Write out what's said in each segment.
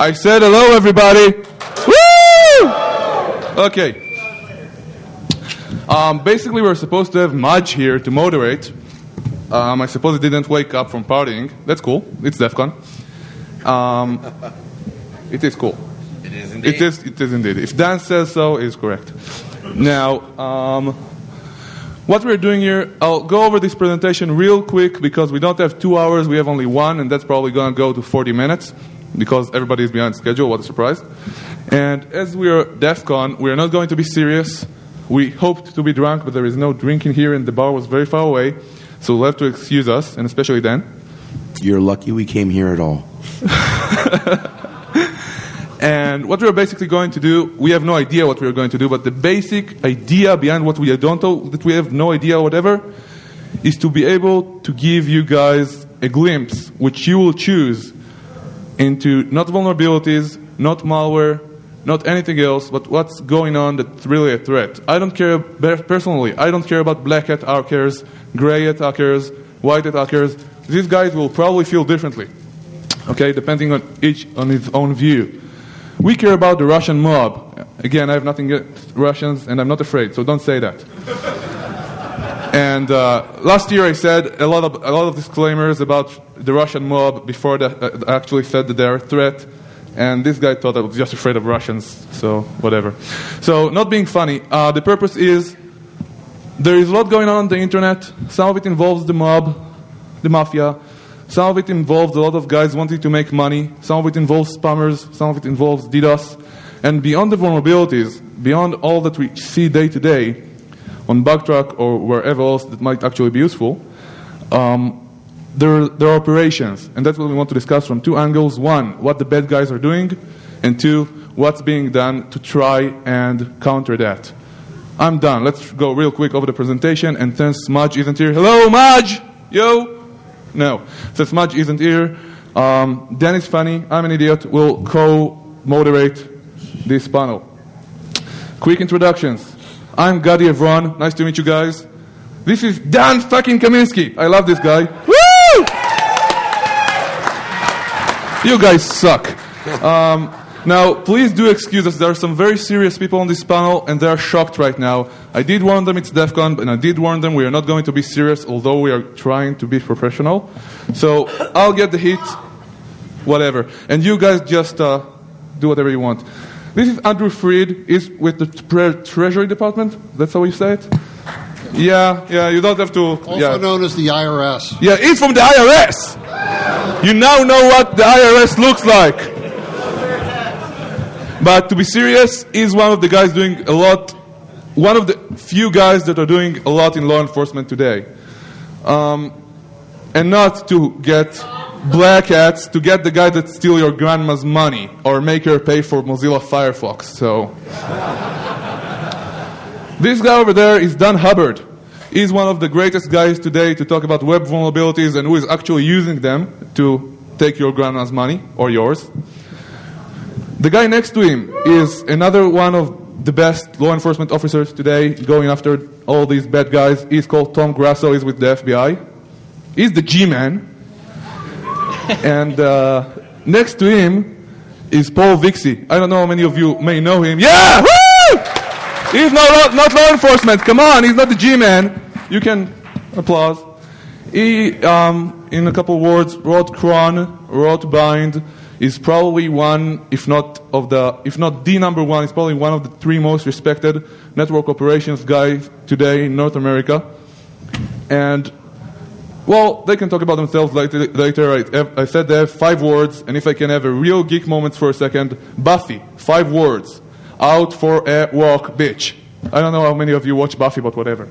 I said hello, everybody. Woo! Okay. Basically, we're supposed to have Maj here to moderate. I suppose he didn't wake up from partying. That's cool. It's DEF CON. It is cool. It is indeed. It is indeed. If Dan says so, it is correct. Now, what we're doing here, I'll go over this presentation real quick because we don't have 2 hours, we have only 1, and that's probably going to go to 40 minutes because everybody is behind schedule. What a surprise. And as we are DEF CON, we are not going to be serious. We hoped to be drunk, but there is no drinking here, and the bar was very far away, so we'll have to excuse us, and especially Dan. You're lucky we came here at all. And what we're basically going to do, we have no idea what we're going to do, but the basic idea behind what we don't know, that we have no idea whatever, is to be able to give you guys a glimpse, which you will choose, into not vulnerabilities, not malware, not anything else, but what's going on that's really a threat. I don't care, personally, I don't care about black hat hackers, gray hat hackers, white hat hackers. These guys will probably feel differently, okay, depending on each on his own view. We care about the Russian mob. Again, I have nothing against Russians, and I'm not afraid, so don't say that. And last year I said a lot of disclaimers about the Russian mob before that I actually said that they're a threat. And this guy thought I was just afraid of Russians, so whatever. So, not being funny, the purpose is there is a lot going on the internet. Some of it involves the mob, the mafia. Some of it involves a lot of guys wanting to make money. Some of it involves spammers. Some of it involves DDoS. And beyond the vulnerabilities, beyond all that we see day to day on Bugtrack or wherever else that might actually be useful, there are operations. And that's what we want to discuss from 2 angles. 1, what the bad guys are doing. And 2, what's being done to try and counter that. I'm done. Let's go real quick over the presentation. And since Maj isn't here, hello, Maj! Yo! No. Since Maj isn't here, Dan is funny, I'm an idiot, will co-moderate this panel. Quick introductions. I'm Gadi Evron. Nice to meet you guys. This is Dan fucking Kaminsky. I love this guy. Woo! You guys suck. Now, please do excuse us. There are some very serious people on this panel, and they are shocked right now. I did warn them it's DEF CON, and I did warn them we are not going to be serious, although we are trying to be professional. So, I'll get the heat, whatever. And you guys just do whatever you want. This is Andrew Freed. He's with the Treasury Department. That's how you say it? Yeah, you don't have to... Also known as the IRS. Yeah, he's from the IRS! You now know what the IRS looks like. But to be serious, he's one of the guys doing a lot, one of the few guys that are doing a lot in law enforcement today. And not to get black hats, to get the guy that steal your grandma's money or make her pay for Mozilla Firefox. So, this guy over there is Dan Hubbard. He's one of the greatest guys today to talk about web vulnerabilities and who is actually using them to take your grandma's money or yours. The guy next to him is another one of the best law enforcement officers today going after all these bad guys. He's called Tom Grasso. He's with the FBI. He's the G-Man. And next to him is Paul Vixie. I don't know how many of you may know him. Yeah! Woo! He's not law enforcement. Come on, he's not the G-Man. You can applause. He, in a couple words, wrote Cron, wrote Bind. Is probably one, if not the number one, is probably one of the 3 most respected network operations guys today in North America. And, well, they can talk about themselves later. I said they have 5 words, and if I can have a real geek moment for a second, Buffy, 5 words. Out for a walk, bitch. I don't know how many of you watch Buffy, but whatever.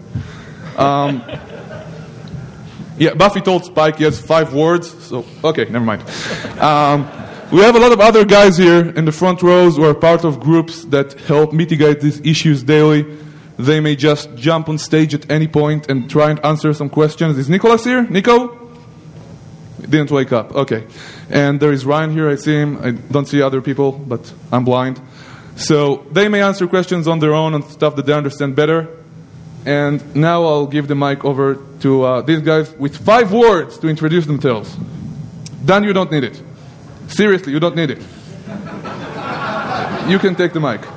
Yeah, Buffy told Spike he has 5 words, so, okay, never mind. We have a lot of other guys here in the front rows who are part of groups that help mitigate these issues daily. They may just jump on stage at any point and try and answer some questions. Is Nicholas here? Nico? Didn't wake up. Okay. And there is Ryan here. I see him. I don't see other people, but I'm blind. So they may answer questions on their own on stuff that they understand better. And now I'll give the mic over to these guys with 5 words to introduce themselves. Dan, you don't need it. Seriously, you don't need it. You can take the mic.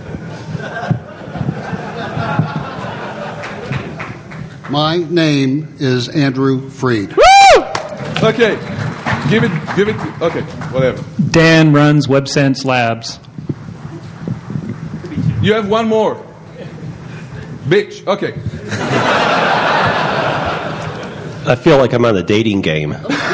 My name is Andrew Freed. Woo! Okay. Give it. Okay, whatever. Dan runs WebSense Labs. You have one more. Bitch. Okay. I feel like I'm on a dating game.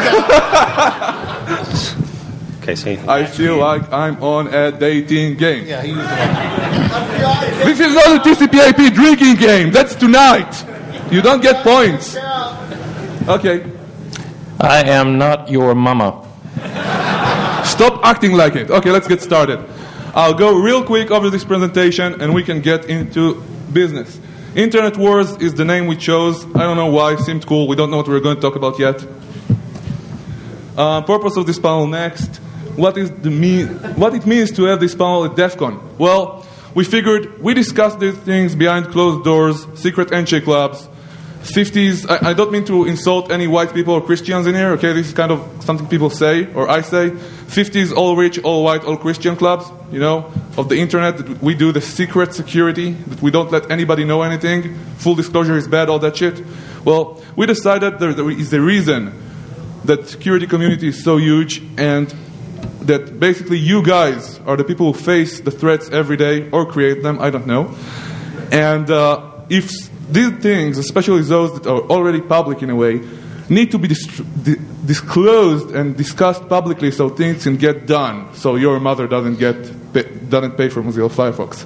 Okay, see. I feel like I'm on a dating game. Yeah, he This is not a TCP/IP drinking game. That's tonight. You don't get points. Okay. I am not your mama. Stop acting like it. Okay, let's get started. I'll go real quick over this presentation and we can get into business. Internet Wars is the name we chose. I don't know why. Seemed cool. We don't know what we're going to talk about yet. Purpose of this panel next. What it means to have this panel at DEF CON? Well, we figured we discussed these things behind closed doors, secret handshake clubs, 50s. I don't mean to insult any white people or Christians in here, okay? This is kind of something people say, or I say. 50s, all rich, all white, all Christian clubs, you know, of the internet. That we do the secret security, that we don't let anybody know anything. Full disclosure is bad, all that shit. Well, we decided there is a reason that security community is so huge, and that basically you guys are the people who face the threats every day, or create them, I don't know. And if these things, especially those that are already public in a way, need to be disclosed and discussed publicly so things can get done, so your mother doesn't pay for Mozilla Firefox.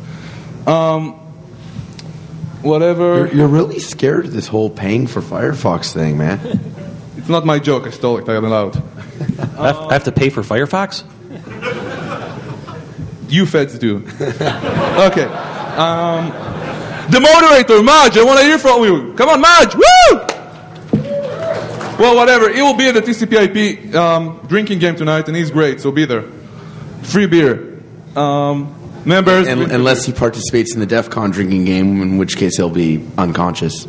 Whatever. You're really scared of this whole paying for Firefox thing, man. It's not my joke. I stole it. I am allowed. I have to pay for Firefox? You feds do. Okay. The moderator, Maj, I want to hear from you. Come on, Maj. Woo! Well, whatever. It will be at the TCP/IP drinking game tonight, and he's great, so be there. Free beer. Members. Unless he participates in the DEF CON drinking game, in which case he'll be unconscious.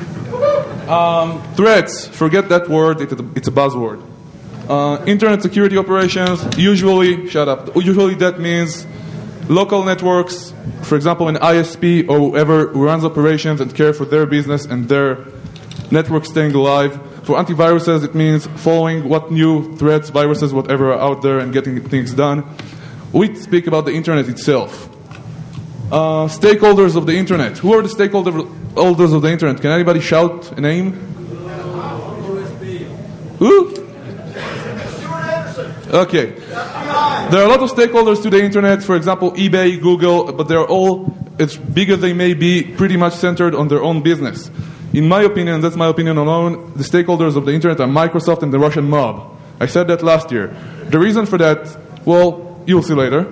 Threats. Forget that word. It's a buzzword. Internet security operations. Usually, shut up. Usually that means local networks. For example, an ISP or whoever who runs operations and care for their business and their network staying alive. For antiviruses, it means following what new threats, viruses, whatever are out there and getting things done. We speak about the internet itself. Stakeholders of the internet. Who are the stakeholders of the internet? Can anybody shout a name? Who? Okay. There are a lot of stakeholders to the internet, for example, eBay, Google, but they're all, as big as they may be, pretty much centered on their own business. In my opinion, that's my opinion alone, the stakeholders of the internet are Microsoft and the Russian mob. I said that last year. The reason for that, well, you'll see later.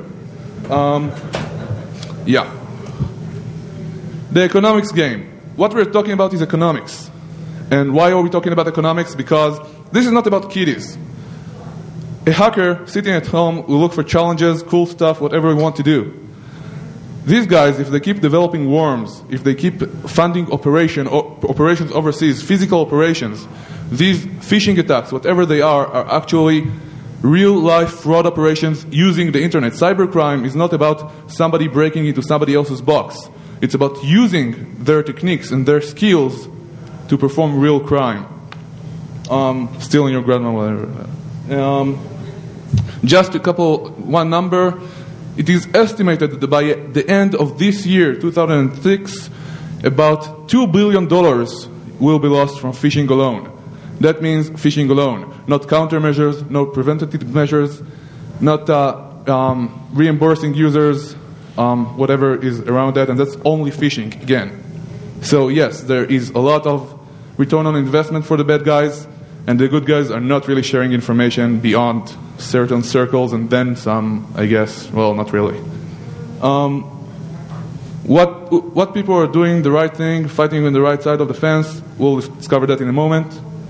Yeah. The economics game. What we're talking about is economics. And why are we talking about economics? Because this is not about kiddies. A hacker sitting at home will look for challenges, cool stuff, whatever we want to do. These guys, if they keep developing worms, if they keep funding operations overseas, physical operations, these phishing attacks, whatever they are actually real-life fraud operations using the internet. Cybercrime is not about somebody breaking into somebody else's box. It's about using their techniques and their skills to perform real crime. Stealing your grandma, whatever. Just one number. It is estimated that by the end of this year, 2006, about $2 billion will be lost from phishing alone. That means phishing alone. Not countermeasures, no preventative measures, not reimbursing users, whatever is around that, and that's only phishing again. So yes, there is a lot of return on investment for the bad guys, and the good guys are not really sharing information beyond certain circles, and then some, I guess. Well, not really. What people are doing the right thing, fighting on the right side of the fence, we'll discover that in a moment.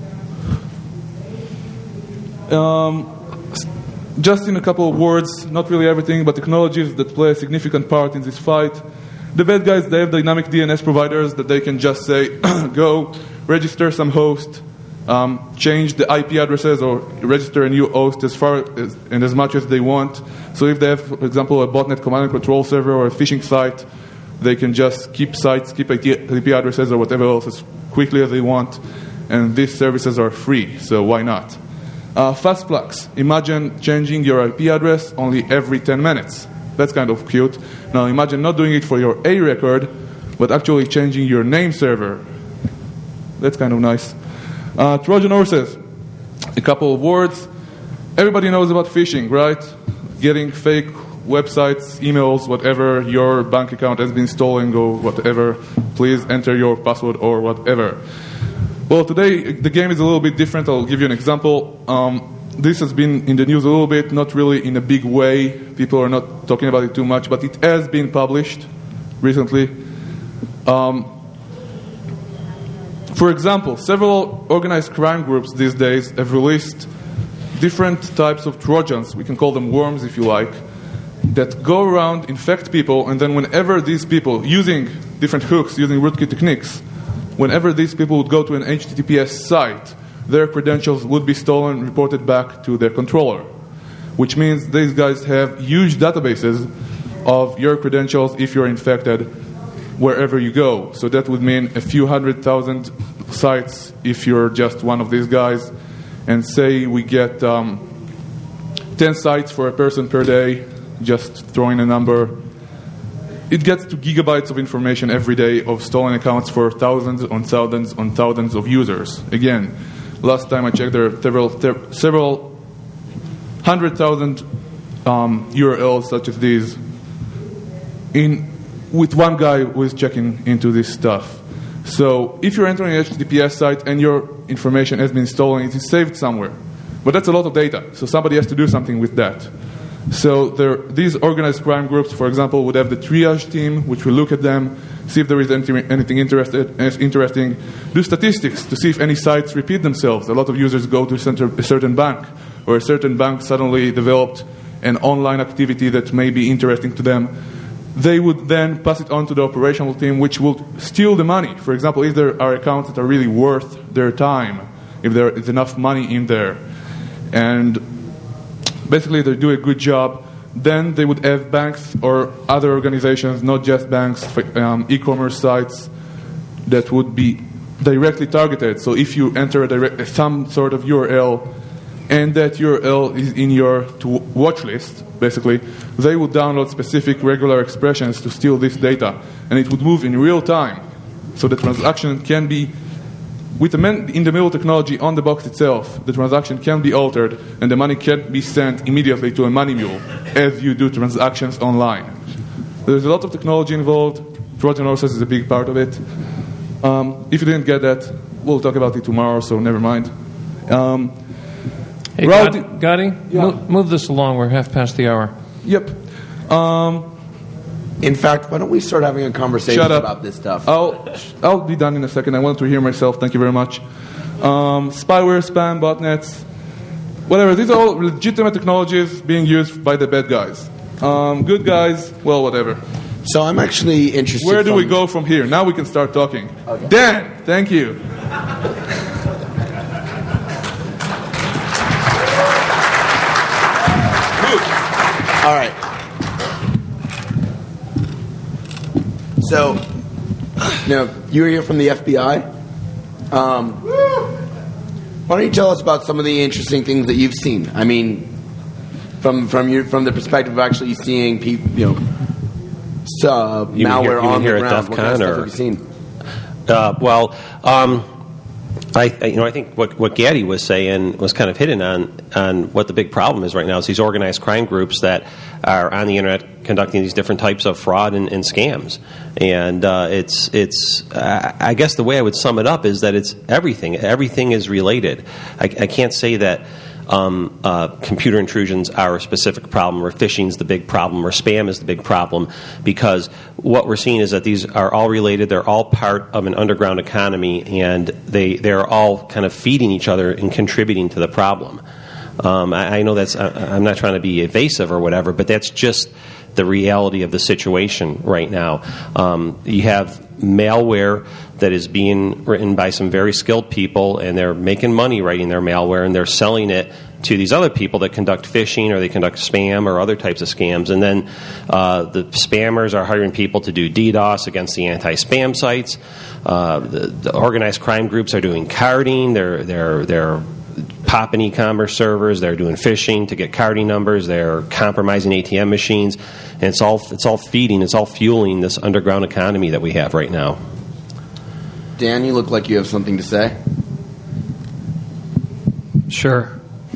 Just in a couple of words, not really everything, but technologies that play a significant part in this fight. The bad guys, they have dynamic DNS providers that they can just say, go, register some host, change the IP addresses or register a new host as far as, and as much as they want. So if they have, for example, a botnet command and control server or a phishing site, they can just keep sites, keep IP addresses or whatever else as quickly as they want. And these services are free, so why not? Fast plugs. Imagine changing your IP address only every 10 minutes. That's kind of cute. Now imagine not doing it for your A record, but actually changing your name server. That's kind of nice. Trojan horses. A couple of words. Everybody knows about phishing, right? Getting fake websites, emails, whatever. Your bank account has been stolen or whatever. Please enter your password or whatever. Well, today the game is a little bit different. I'll give you an example. This has been in the news a little bit, not really in a big way. People are not talking about it too much, but it has been published recently. For example, several organized crime groups these days have released different types of Trojans, we can call them worms if you like, that go around, infect people, and then whenever these people, using different hooks, using rootkit techniques, whenever these people would go to an HTTPS site, their credentials would be stolen and reported back to their controller, which means these guys have huge databases of your credentials if you're infected wherever you go. So that would mean a few 100,000 sites if you're just one of these guys. And say we get 10 sites for a person per day, just throwing a number. It gets to gigabytes of information every day of stolen accounts for thousands on thousands on thousands of users. Again, last time I checked, there are several 100,000 URLs such as these with one guy who is checking into this stuff. So if you're entering an HTTPS site and your information has been stolen, it is saved somewhere. But that's a lot of data, so somebody has to do something with that. So these organized crime groups, for example, would have the triage team, which will look at them, see if there is anything interesting, do statistics to see if any sites repeat themselves. A lot of users go to a certain bank, or a certain bank suddenly developed an online activity that may be interesting to them. They would then pass it on to the operational team, which will steal the money. For example, if there are accounts that are really worth their time, if there is enough money in there. And basically, they do a good job. Then they would have banks or other organizations, not just banks, e-commerce sites that would be directly targeted. So if you enter some sort of URL, and that URL is in your watch list, basically, they would download specific regular expressions to steal this data, and it would move in real time. So the transaction can be, with the in-the-middle technology on the box itself, the transaction can be altered, and the money can be sent immediately to a money mule, as you do transactions online. There's a lot of technology involved. Trojan horses is a big part of it. If you didn't get that, we'll talk about it tomorrow, so never mind. Hey, Gotti, yeah. Move this along. We're half past the hour. Yep. In fact, why don't we start having a conversation about this stuff? I'll be done in a second. I wanted to hear myself. Thank you very much. Spyware, spam, botnets, whatever. These are all legitimate technologies being used by the bad guys. Good guys, well, whatever. So I'm actually interested. Where do we go from here? Now we can start talking. Okay. Dan, thank you. All right. So, you're here from the FBI. Why don't you tell us about some of the interesting things that you've seen? I mean, from the perspective of actually seeing people, malware on the ground. What kind of stuff have you seen? I think what Gaddy was saying was kind of hitting on what the big problem is right now is these organized crime groups that are on the internet conducting these different types of fraud and scams. And I guess the way I would sum it up is that it's everything. Everything is related. I can't say that computer intrusions are a specific problem, or phishing is the big problem, or spam is the big problem, because what we're seeing is that these are all related. They're all part of an underground economy, and they're all kind of feeding each other and contributing to the problem. I know I'm not trying to be evasive or whatever, but that's just the reality of the situation right now. You have malware that is being written by some very skilled people, and they're making money writing their malware, and they're selling it to these other people that conduct phishing or they conduct spam or other types of scams. And then the spammers are hiring people to do DDoS against the anti-spam sites. The organized crime groups are doing carding. They're popping e-commerce servers. They're doing phishing to get carding numbers. They're compromising ATM machines. And it's all fueling this underground economy that we have right now. Dan, you look like you have something to say. Sure.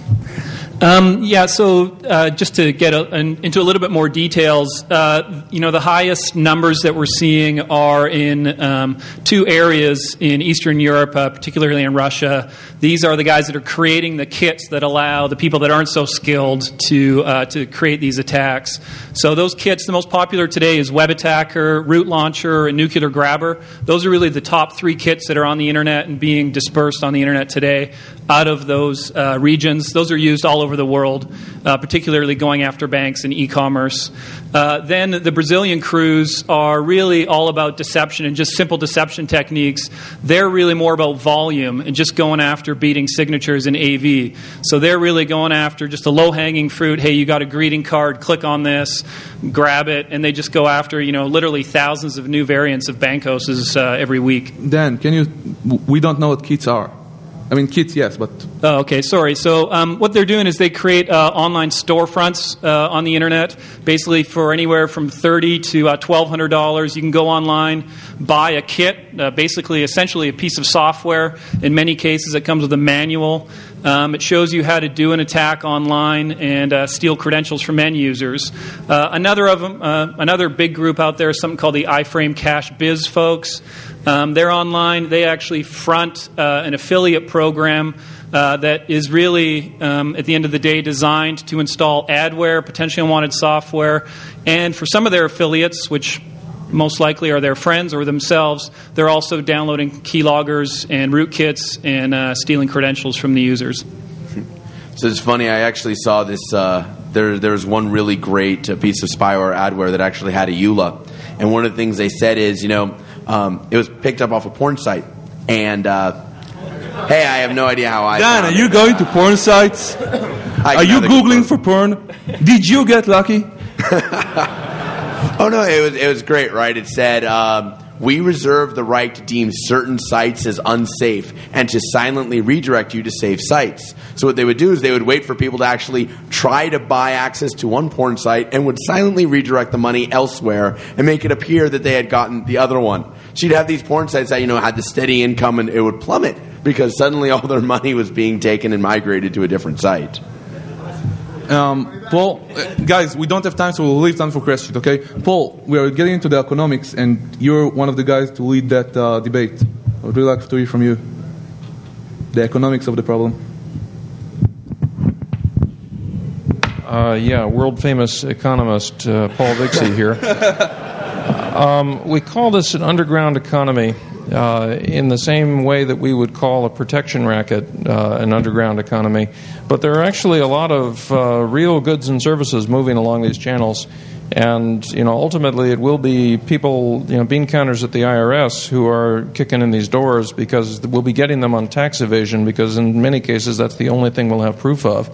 So just to get into a little bit more details, the highest numbers that we're seeing are in two areas in Eastern Europe, particularly in Russia. These are the guys that are creating the kits that allow the people that aren't so skilled to create these attacks. So those kits, the most popular today is Web Attacker, Root Launcher, and Nuclear Grabber. Those are really the top three kits that are on the internet and being dispersed on the internet today out of those regions. Those are used all over the world, particularly going after banks and e-commerce. Then the Brazilian crews are really all about deception and just simple deception techniques. They're really more about volume and just going after beating signatures in AV. So they're really going after just a low-hanging fruit. Hey, you got a greeting card, click on this, grab it, and they just go after, literally thousands of new variants of Bankoses every week. Dan, we don't know what kits are. I mean, kits, yes, but... Oh, okay, sorry. So what they're doing is they create online storefronts on the internet, basically for anywhere from $30 to $1,200. You can go online, buy a kit, essentially a piece of software. In many cases, it comes with a manual. It shows you how to do an attack online and steal credentials from end users. Another big group out there is something called the iFrame Cash Biz folks. They're online. They actually front an affiliate program that is really, at the end of the day, designed to install adware, potentially unwanted software. And for some of their affiliates, which most likely are their friends or themselves, they're also downloading keyloggers and rootkits and stealing credentials from the users. So it's funny, I actually saw this, there's one really great piece of spyware adware that actually had a EULA. And one of the things they said is, it was picked up off a porn site. And, hey, I have no idea how I Dan, are you going to porn sites? Are you Googling for porn? Did you get lucky? Oh, no, it was great, right? It said, we reserve the right to deem certain sites as unsafe and to silently redirect you to safe sites. So what they would do is they would wait for people to actually try to buy access to one porn site and would silently redirect the money elsewhere and make it appear that they had gotten the other one. So you'd have these porn sites that, had the steady income, and it would plummet because suddenly all their money was being taken and migrated to a different site. Paul, guys, we don't have time, so we'll leave time for questions, okay? Paul, we are getting into the economics, and you're one of the guys to lead that debate. I would really like to hear from you the economics of the problem. World-famous economist Paul Vixie here. We call this an underground economy in the same way that we would call a protection racket an underground economy. But there are actually a lot of real goods and services moving along these channels. And, ultimately it will be people, bean counters at the IRS who are kicking in these doors because we'll be getting them on tax evasion because in many cases that's the only thing we'll have proof of.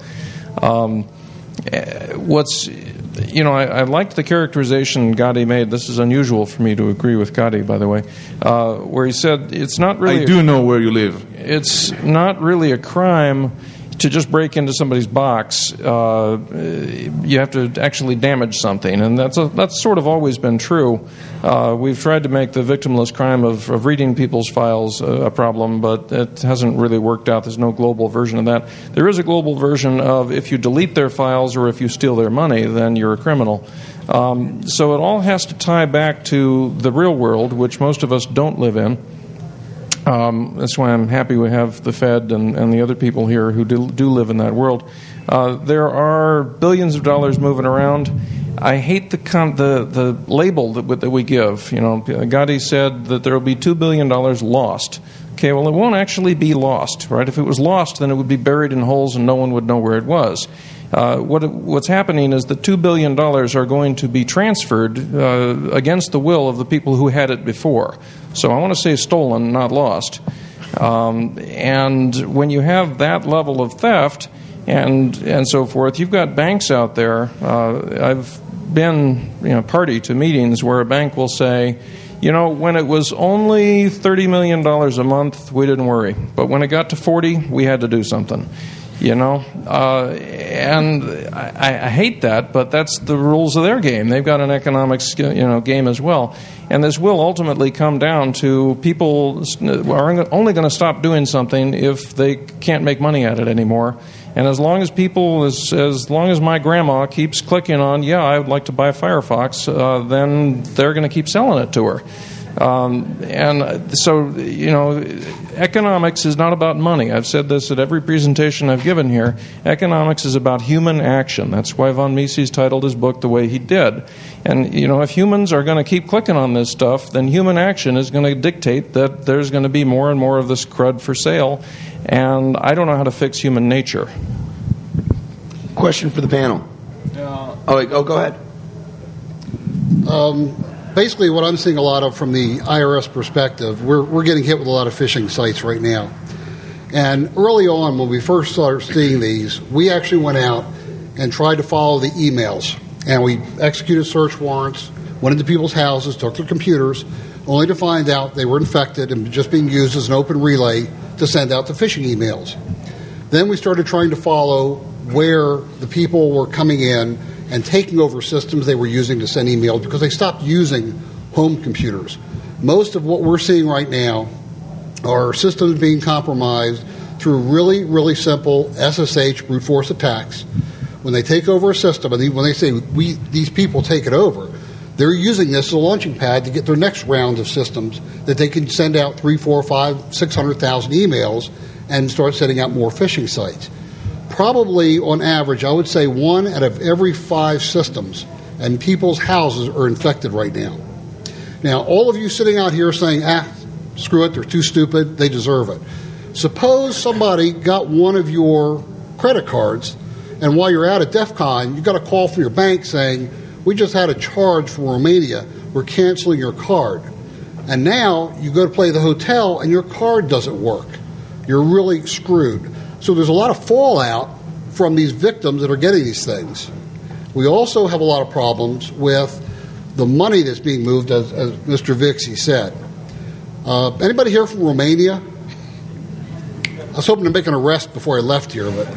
I liked the characterization Gadi made. This is unusual for me to agree with Gadi, by the way, where he said it's not really... I do know where you live. It's not really a crime to just break into somebody's box. You have to actually damage something, and that's sort of always been true. We've tried to make the victimless crime of reading people's files a problem, but it hasn't really worked out. There's no global version of that. There is a global version of if you delete their files or if you steal their money, then you're a criminal. So it all has to tie back to the real world, which most of us don't live in. That's why I'm happy we have the Fed and the other people here who do live in that world. There are billions of dollars moving around. I hate the label that we give. Gadi said that there will be $2 billion lost. Okay, well, it won't actually be lost, right? If it was lost, then it would be buried in holes and no one would know where it was. What's happening is that $2 billion are going to be transferred against the will of the people who had it before. So I want to say stolen, not lost. And when you have that level of theft and so forth, you've got banks out there. I've been party to meetings where a bank will say, when it was only $30 million a month, we didn't worry. But when it got to 40, we had to do something. And I hate that, but that's the rules of their game. They've got an economics game as well. And this will ultimately come down to people are only going to stop doing something if they can't make money at it anymore. And as long as as long as my grandma keeps clicking on, I would like to buy a Firefox, then they're going to keep selling it to her. And so, economics is not about money. I've said this at every presentation I've given here. Economics is about human action. That's why von Mises titled his book the way he did. And, if humans are going to keep clicking on this stuff, then human action is going to dictate that there's going to be more and more of this crud for sale. And I don't know how to fix human nature. Question for the panel. Go ahead. Basically, what I'm seeing a lot of from the IRS perspective, we're getting hit with a lot of phishing sites right now. And early on, when we first started seeing these, we actually went out and tried to follow the emails. And we executed search warrants, went into people's houses, took their computers, only to find out they were infected and just being used as an open relay to send out the phishing emails. Then we started trying to follow where the people were coming in and taking over systems they were using to send emails because they stopped using home computers. Most of what we're seeing right now are systems being compromised through really, really simple SSH brute force attacks. When they take over a system, and when they say these people take it over, they're using this as a launching pad to get their next round of systems that they can send out 3, 4, 5, 600,000 emails and start sending out more phishing sites. Probably, on average, I would say 1 out of every 5 systems and people's houses are infected right now. Now, all of you sitting out here saying, screw it, they're too stupid, they deserve it. Suppose somebody got one of your credit cards, and while you're out at DEF CON, you got a call from your bank saying, we just had a charge from Romania, we're canceling your card. And now you go to play the hotel and your card doesn't work. You're really screwed. So there's a lot of fallout from these victims that are getting these things. We also have a lot of problems with the money that's being moved, as Mr. Vixie said. Anybody here from Romania? I was hoping to make an arrest before I left here, but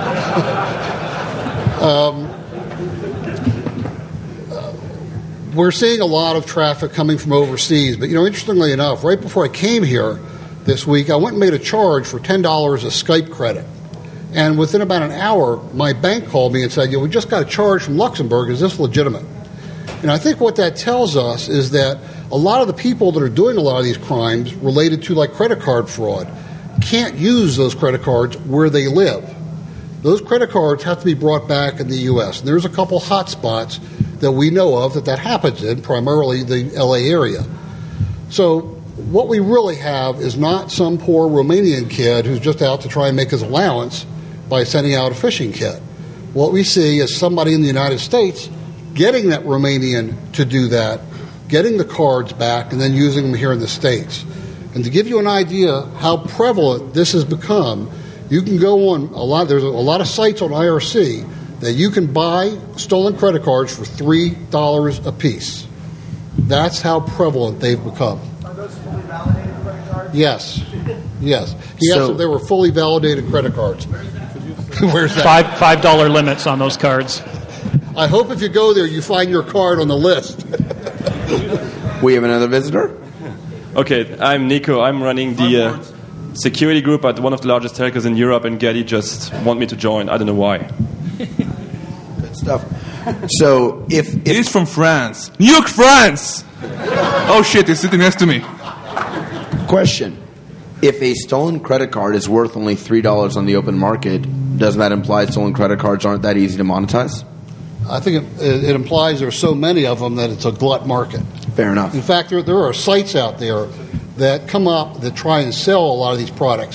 we're seeing a lot of traffic coming from overseas. But, interestingly enough, right before I came here this week, I went and made a charge for $10 of Skype credit. And within about an hour, my bank called me and said, we just got a charge from Luxembourg. Is this legitimate? And I think what that tells us is that a lot of the people that are doing a lot of these crimes related to like credit card fraud can't use those credit cards where they live. Those credit cards have to be brought back in the U.S. And there's a couple hot spots that we know of that happens in, primarily the L.A. area. So what we really have is not some poor Romanian kid who's just out to try and make his allowance by sending out a phishing kit. What we see is somebody in the United States getting that Romanian to do that, getting the cards back, and then using them here in the States. And to give you an idea how prevalent this has become, you can go on there's a lot of sites on IRC that you can buy stolen credit cards for $3 a piece. That's how prevalent they've become. Are those fully validated credit cards? Yes. So they were fully validated credit cards. Where's that? $5 limits on those cards. I hope if you go there, you find your card on the list. We have another visitor. Okay, I'm Nico. I'm running the security group at one of the largest telcos in Europe, and Getty just want me to join. I don't know why. Good stuff. So if He's from France. New York, France! Oh shit, he's sitting next to me. Question. If a stolen credit card is worth only $3 on the open market, doesn't that imply stolen credit cards aren't that easy to monetize? I think it implies there's so many of them that it's a glut market. Fair enough. In fact, there are sites out there that come up that try and sell a lot of these products.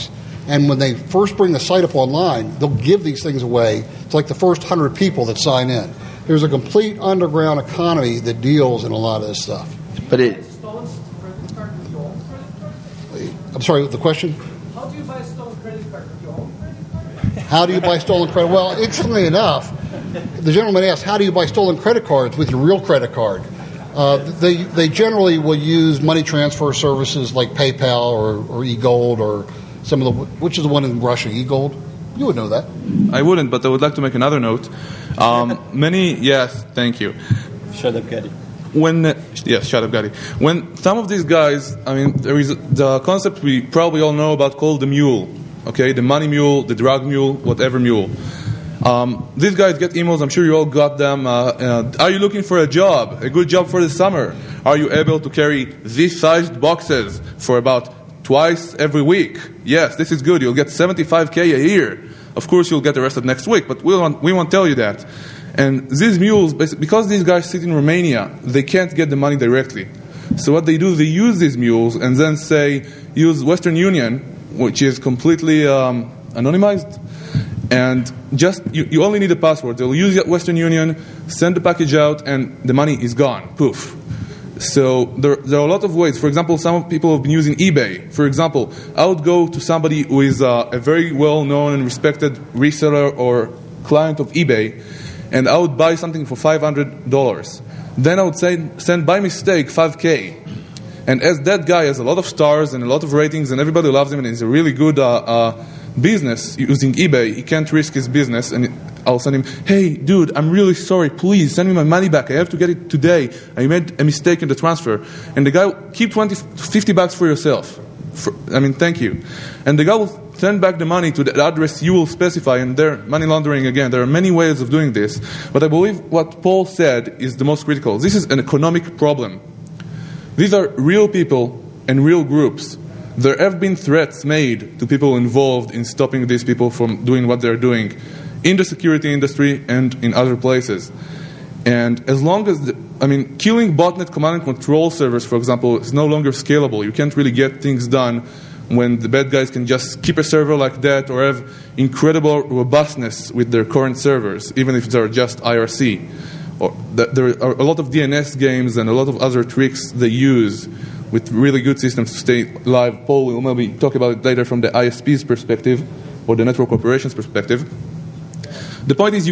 And when they first bring the site up online, they'll give these things away. It's like the first 100 people that sign in. There's a complete underground economy that deals in a lot of this stuff. But it. Stolen credit card with your own credit card? I'm sorry, the question? How do you buy a stolen credit card with your own credit card? How do you buy stolen credit? Well, interestingly enough, the gentleman asked, how do you buy stolen credit cards with your real credit card? They generally will use money transfer services like PayPal or eGold or some of the, which is the one in Russia, eGold? You would know that. I wouldn't, but I would like to make another note. Yes, thank you. Shut up, Gaddy. Shut up, Gaddy. When some of these guys, there is the concept we probably all know about called the mule, okay? The money mule, the drug mule, whatever mule. These guys get emails, I'm sure you all got them. Are you looking for a job, a good job for the summer? Are you able to carry these sized boxes for about twice every week? Yes, this is good. You'll get $75K a year. Of course, you'll get arrested next week, but we won't tell you that. And these mules, because these guys sit in Romania, they can't get the money directly. So what they do, they use these mules and then use Western Union, which is completely anonymized. And just you only need a password. They'll use Western Union, send the package out, and the money is gone. Poof. So there are a lot of ways. For example, some people have been using eBay. For example, I would go to somebody who is a very well-known and respected reseller or client of eBay, and I would buy something for $500. Then I would send by mistake $5K. And as that guy has a lot of stars and a lot of ratings and everybody loves him and he's a really good business using eBay, he can't risk his business, and I'll send him, hey, dude, I'm really sorry. Please send me my money back. I have to get it today. I made a mistake in the transfer. And the guy will keep $50 for yourself. Thank you. And the guy will send back the money to the address you will specify, and they're money laundering again. There are many ways of doing this. But I believe what Paul said is the most critical. This is an economic problem. These are real people and real groups. There have been threats made to people involved in stopping these people from doing what they're doing in the security industry and in other places. And as long as, killing botnet command and control servers, for example, is no longer scalable. You can't really get things done when the bad guys can just keep a server like that or have incredible robustness with their current servers, even if they're just IRC. Or there are a lot of DNS games and a lot of other tricks they use with really good systems to stay live. Paul will maybe talk about it later from the ISP's perspective or the network operations perspective. The point is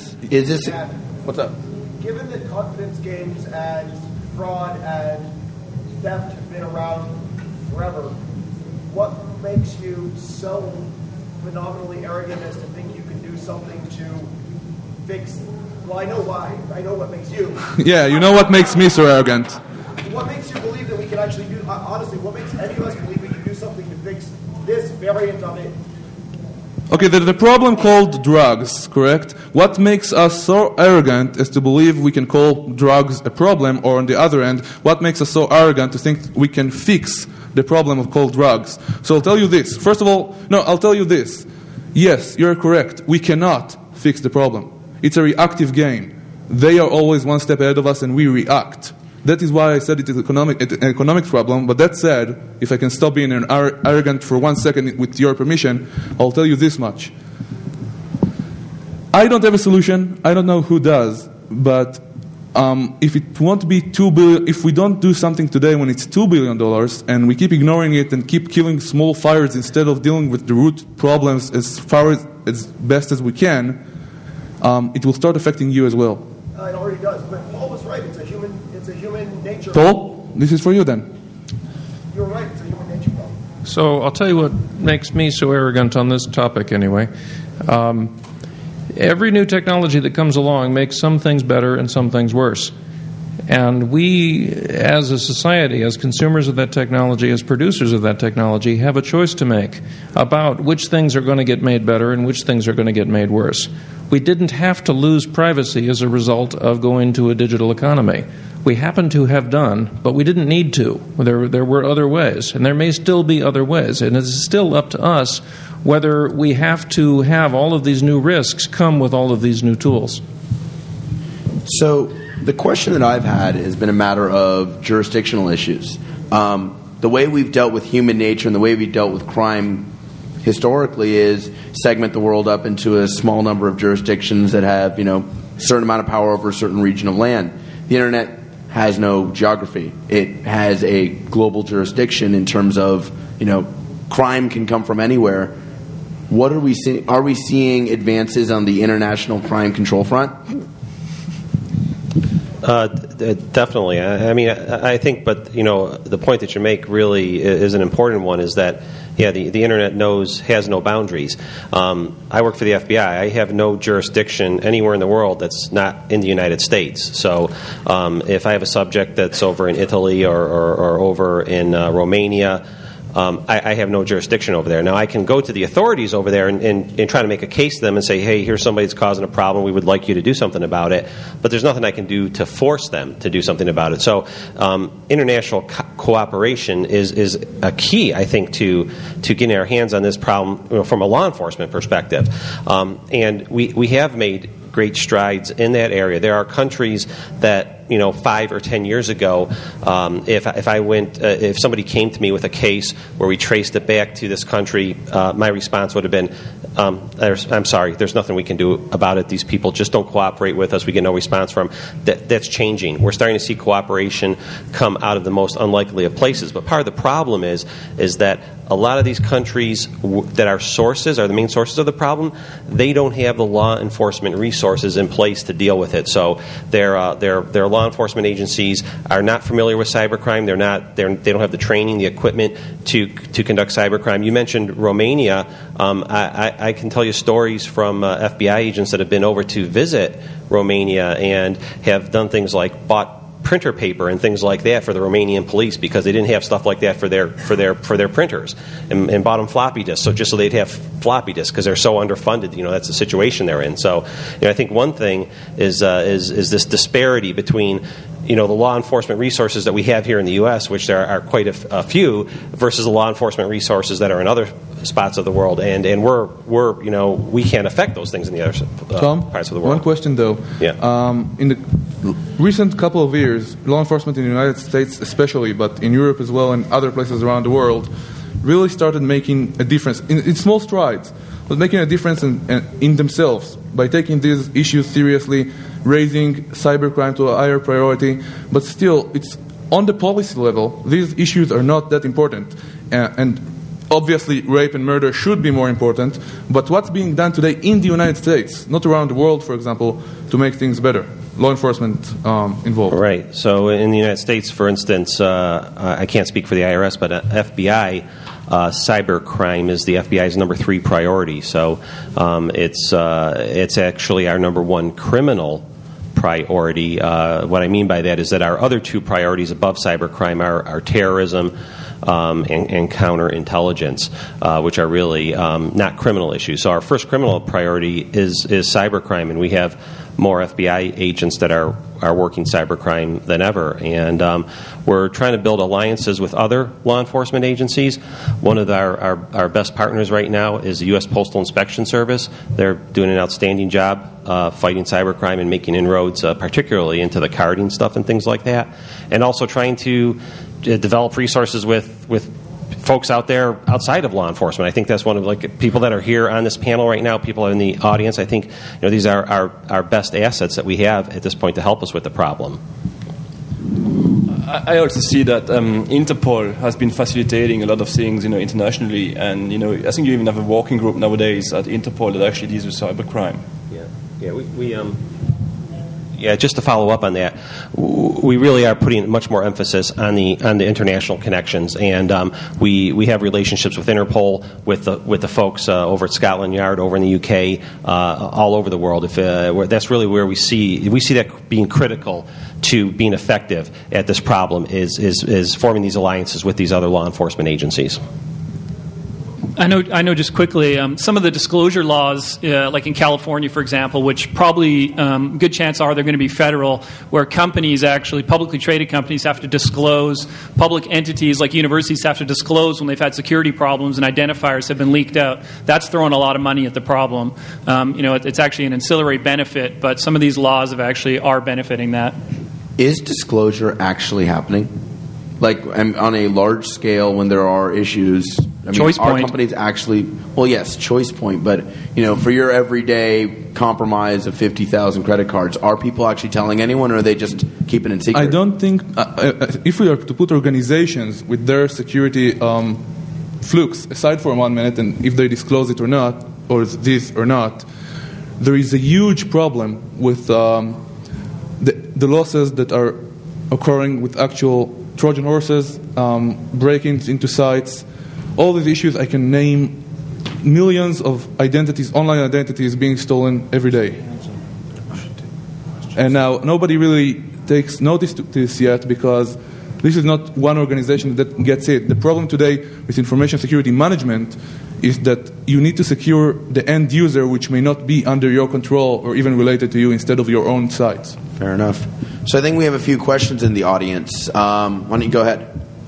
what's up? Given that confidence games and fraud and theft have been around forever, what makes you so phenomenally arrogant as to think you can do something to fix? Well, I know why. I know what makes you. Yeah, you know what makes me so arrogant. What makes you believe that we can actually do, honestly, what makes any of us believe we can do something to fix this variant of it? Okay, the problem called drugs, correct? What makes us so arrogant is to believe we can call drugs a problem, or on the other end, what makes us so arrogant to think we can fix the problem of cold drugs? So I'll tell you this. First of all, I'll tell you this. Yes, you're correct. We cannot fix the problem. It's a reactive game. They are always one step ahead of us and we react. That is why I said it is an economic problem. But that said, if I can stop being arrogant for 1 second with your permission, I'll tell you this much. I don't have a solution. I don't know who does. But if it won't be $2 billion, if we don't do something today when it's $2 billion and we keep ignoring it and keep killing small fires instead of dealing with the root problems as best as we can, it will start affecting you as well. It already does. But Paul was right. It's a human nature. Paul, this is for you then. You're right. It's a human nature problem. So I'll tell you what makes me so arrogant on this topic anyway. Every new technology that comes along makes some things better and some things worse. And we, as a society, as consumers of that technology, as producers of that technology, have a choice to make about which things are going to get made better and which things are going to get made worse. We didn't have to lose privacy as a result of going to a digital economy. We happen to have done, but we didn't need to. There were other ways, and there may still be other ways. And it's still up to us whether we have to have all of these new risks come with all of these new tools. So the question that I've had has been a matter of jurisdictional issues. The way we've dealt with human nature and the way we've dealt with crime historically is segment the world up into a small number of jurisdictions that have, a certain amount of power over a certain region of land. The internet has no geography. It has a global jurisdiction in terms of, crime can come from anywhere. What are we seeing? Are we seeing advances on the international crime control front? Definitely. I think, but the point that you make really is an important one. Is that the internet has no boundaries. I work for the FBI. I have no jurisdiction anywhere in the world that's not in the United States. So if I have a subject that's over in Italy or over in Romania, I have no jurisdiction over there. Now, I can go to the authorities over there and try to make a case to them and say, hey, here's somebody that's causing a problem. We would like you to do something about it. But there's nothing I can do to force them to do something about it. So international cooperation is a key, I think, to getting our hands on this problem from a law enforcement perspective. And we have made great strides in that area. There are countries that 5 or 10 years ago, if somebody came to me with a case where we traced it back to this country, my response would have been, I'm sorry, there's nothing we can do about it. These people just don't cooperate with us. We get no response from them. That's changing. We're starting to see cooperation come out of the most unlikely of places. But part of the problem is that a lot of these countries that are the main sources of the problem, they don't have the law enforcement resources in place to deal with it. So their law enforcement agencies are not familiar with cybercrime. They don't have the training, the equipment to conduct cybercrime. You mentioned Romania. I can tell you stories from FBI agents that have been over to visit Romania and have done things like bought printer paper and things like that for the Romanian police because they didn't have stuff like that for their printers, and bought them floppy disks, so they'd have floppy disks because they're so underfunded. That's the situation they're in. So I think one thing is this disparity between the law enforcement resources that we have here in the U.S., which there are quite a few, versus the law enforcement resources that are in other spots of the world, and we can't affect those things in the other parts of the world. One question though. Yeah. In the recent couple of years, law enforcement in the United States especially, but in Europe as well and other places around the world, really started making a difference in small strides, but making a difference in themselves by taking these issues seriously, raising cybercrime to a higher priority. But still, it's on the policy level, these issues are not that important. And obviously, rape and murder should be more important. But what's being done today in the United States, not around the world, for example, to make things better? Law enforcement involved. Right. So in the United States, for instance, I can't speak for the IRS, but FBI, cybercrime is the FBI's number 3 priority. So it's actually our number 1 criminal priority. What I mean by that is that our other 2 priorities above cybercrime are terrorism and counterintelligence, which are really not criminal issues. So our first criminal priority is cybercrime, and we have more FBI agents that are working cybercrime than ever. And we're trying to build alliances with other law enforcement agencies. One of our best partners right now is the U.S. Postal Inspection Service. They're doing an outstanding job fighting cybercrime and making inroads, particularly into the carding stuff and things like that. And also trying to develop resources with folks out there outside of law enforcement. I think that's one of people that are here on this panel right now, people in the audience. I think these are our best assets that we have at this point to help us with the problem. I also see that Interpol has been facilitating a lot of things, internationally, and I think you even have a working group nowadays at Interpol that actually deals with cybercrime. Yeah, just to follow up on that, we really are putting much more emphasis on the international connections, and we have relationships with Interpol, with the folks over at Scotland Yard, over in the UK, all over the world. That's really where we see that being critical to being effective at this problem is forming these alliances with these other law enforcement agencies. I know. Just quickly, some of the disclosure laws, like in California, for example, which probably good chance are they're going to be federal, where companies, actually publicly traded companies, have to disclose. Public entities like universities have to disclose when they've had security problems and identifiers have been leaked out. That's throwing a lot of money at the problem. It's actually an ancillary benefit, but some of these laws are benefiting that. Is disclosure actually happening? Like on a large scale, when there are issues, I mean, Choice our Point. companies actually, well, yes, Choice Point, but for your everyday compromise of 50,000 credit cards, are people actually telling anyone, or are they just keeping it secret? I don't think if we are to put organizations with their security flukes aside for 1 minute, and if they disclose it or not, or this or not, there is a huge problem with the losses that are occurring with actual Trojan horses, break-ins into sites, all these issues. I can name millions of identities, online identities being stolen every day. And now nobody really takes notice to this yet, because this is not one organization that gets it. The problem today with information security management is that you need to secure the end user, which may not be under your control or even related to you, instead of your own sites. Fair enough. So I think we have a few questions in the audience. Why don't you go ahead?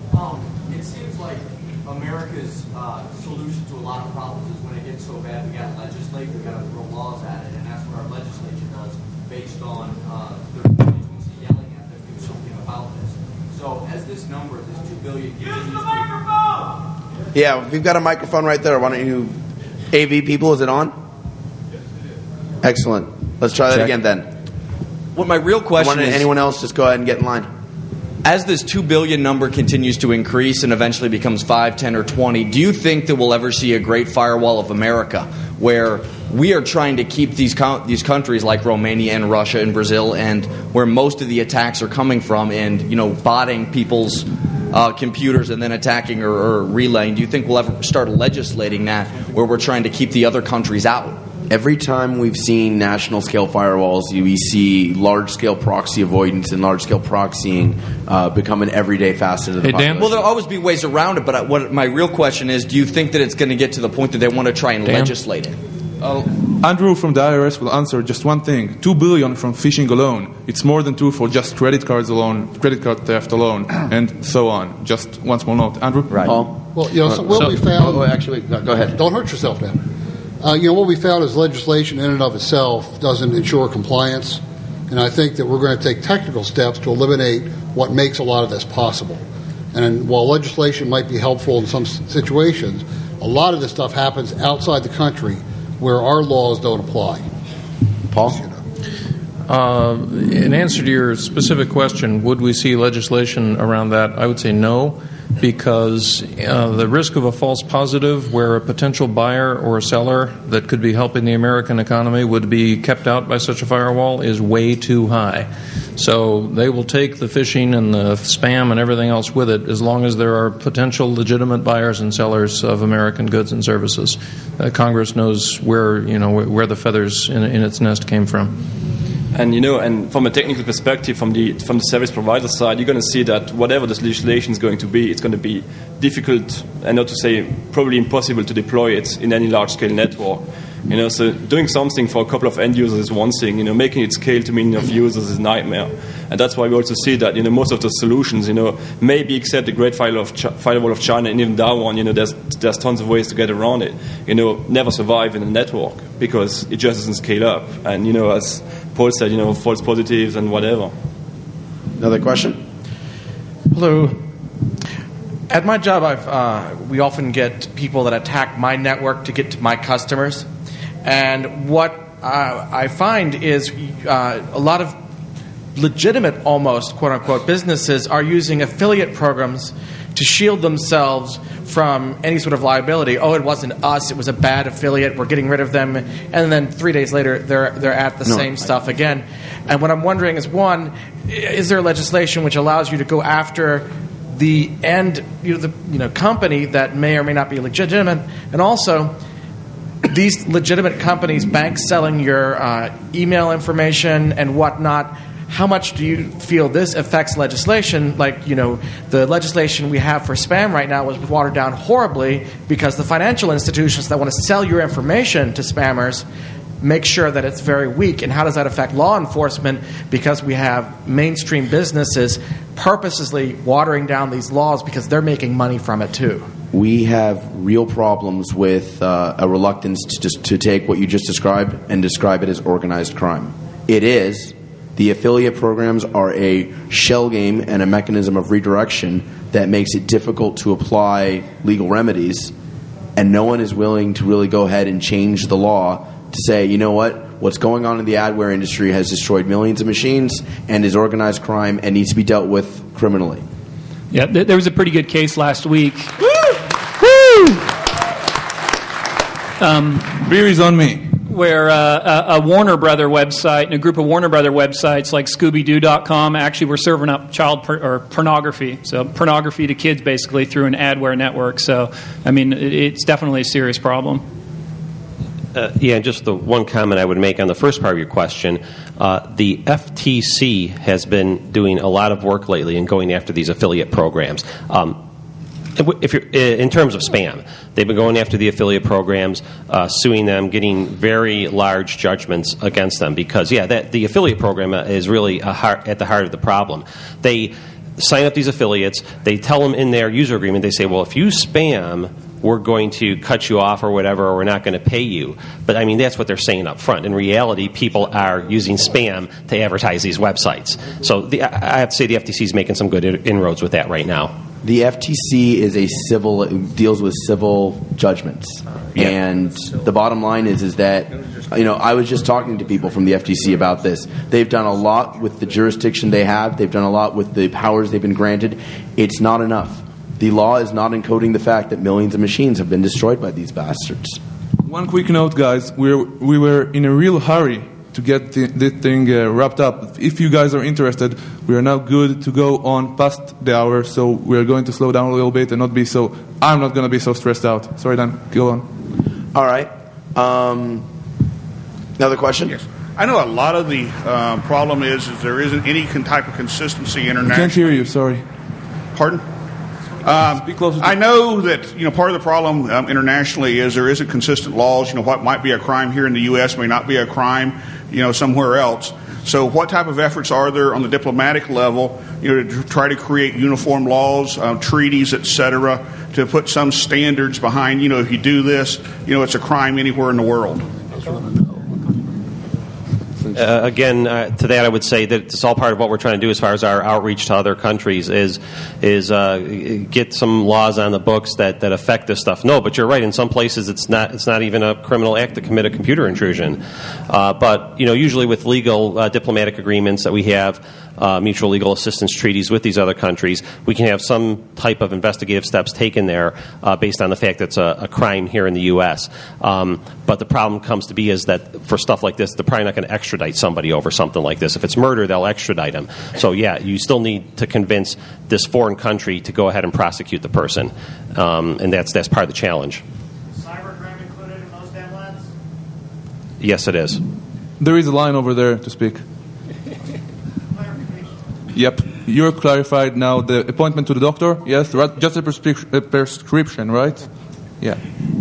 It seems like America's solution to a lot of problems is when it gets so bad, we got to legislate, we got to throw laws at it, and that's what our legislature does, based on the constituency yelling at them to do something about this. So as this number, this 2 billion, use the microphone. Yeah, we've got a microphone right there. Why don't you, AV people, is it on? Yes, it is. Excellent. Let's try that again then. What my real question is... Anyone else, just go ahead and get in line. As this 2 billion number continues to increase and eventually becomes 5, 10, or 20, do you think that we'll ever see a great firewall of America where we are trying to keep these countries like Romania and Russia and Brazil, and where most of the attacks are coming from, and botting people's computers and then attacking or relaying? Do you think we'll ever start legislating that, where we're trying to keep the other countries out? Every time we've seen national-scale firewalls, we see large-scale proxy avoidance and large-scale proxying become an everyday facet of the population. Well, there'll always be ways around it, but what my real question is, do you think that it's going to get to the point that they want to try and legislate it? Andrew from the IRS will answer just one thing. 2 billion from phishing alone. It's more than 2 for just credit cards alone, credit card theft alone, and so on. Just one small note. Andrew? Right. Paul? Well, what we found... actually, go ahead. Don't hurt yourself now. What we found is legislation in and of itself doesn't ensure compliance, and I think that we're going to take technical steps to eliminate what makes a lot of this possible. And while legislation might be helpful in some situations, a lot of this stuff happens outside the country where our laws don't apply. Paul? In answer to your specific question, would we see legislation around that? I would say no, because the risk of a false positive where a potential buyer or a seller that could be helping the American economy would be kept out by such a firewall is way too high. So they will take the phishing and the spam and everything else with it, as long as there are potential legitimate buyers and sellers of American goods and services. Congress knows where the feathers in its nest came from. And and from a technical perspective, from the service provider side, you're going to see that whatever this legislation is going to be, it's going to be difficult, and not to say probably impossible, to deploy it in any large-scale network. So doing something for a couple of end users is one thing. Making it scale to millions of users is a nightmare. And that's why we also see that most of the solutions, maybe except the Great Firewall of China, and even that one, there's tons of ways to get around it. Never survive in a network because it just doesn't scale up. And as Paul said, false positives and whatever. Another question? Hello. At my job, we often get people that attack my network to get to my customers. And what I find is a lot of legitimate, almost, quote-unquote, businesses are using affiliate programs to shield themselves from any sort of liability. Oh, it wasn't us, it was a bad affiliate, we're getting rid of them. And then 3 days later, they're at the same stuff again. And what I'm wondering is, one, is there legislation which allows you to go after the end, company that may or may not be legitimate, and also these legitimate companies, banks selling your email information and whatnot? How much do you feel this affects legislation? Like, the legislation we have for spam right now was watered down horribly because the financial institutions that want to sell your information to spammers make sure that it's very weak. And how does that affect law enforcement? Because we have mainstream businesses purposely watering down these laws because they're making money from it too. We have real problems with a reluctance to take what you just described and describe it as organized crime. It is. The affiliate programs are a shell game and a mechanism of redirection that makes it difficult to apply legal remedies. and no one is willing to really go ahead and change the law to say, you know what, what's going on in the adware industry has destroyed millions of machines and is organized crime and needs to be dealt with criminally. Yeah, there was a pretty good case last week. Beer is on me. Where a Warner Brother website and a group of Warner Brother websites like ScoobyDoo.com actually were serving up pornography. So pornography to kids basically through an adware network. So, I mean, it's definitely a serious problem. Yeah, just the one comment I would make on the first part of your question. The FTC has been doing a lot of work lately in going after these affiliate programs. If you're, in terms of spam, they've been going after the affiliate programs, suing them, getting very large judgments against them because, the affiliate program is really at the heart of the problem. They sign up these affiliates. They tell them in their user agreement, they say, well, if you spam, we're going to cut you off or whatever, or we're not going to pay you. But, I mean, that's what they're saying up front. In reality, people are using spam to advertise these websites. So I have to say the FTC is making some good inroads with that right now. The FTC is deals with civil judgments. Yeah. And the bottom line is that, I was just talking to people from the FTC about this. They've done a lot with the jurisdiction they have. They've done a lot with the powers they've been granted. It's not enough. The law is not encoding the fact that millions of machines have been destroyed by these bastards. One quick note, guys. We were in a real hurry to get this thing wrapped up. If you guys are interested, we are now good to go on past the hour, so we are going to slow down a little bit and I'm not going to be so stressed out. Sorry, Dan, go on. All right. Another question? Yes. I know a lot of the problem is there isn't any type of consistency internationally. I can't hear you, sorry. Pardon? Speak closer. I know that part of the problem internationally is there isn't consistent laws. What might be a crime here in the U.S. may not be a crime, somewhere else. So, what type of efforts are there on the diplomatic level, to try to create uniform laws, treaties, etc., to put some standards behind? If you do this, it's a crime anywhere in the world. Again, to that I would say that it's all part of what we're trying to do as far as our outreach to other countries is get some laws on the books that affect this stuff. No, but you're right. In some places, it's not even a criminal act to commit a computer intrusion. But usually with legal diplomatic agreements that we have, mutual legal assistance treaties with these other countries, we can have some type of investigative steps taken there based on the fact that it's a crime here in the U.S. But the problem comes to be is that for stuff like this, they're probably not going to extradite somebody over something like this. If it's murder, they'll extradite them. So, you still need to convince this foreign country to go ahead and prosecute the person. And that's part of the challenge. Is cybercrime included in those deadlines? Yes, it is. There is a line over there to speak. Yep, you're clarified now. The appointment to the doctor, yes, just a prescription, right? Yeah.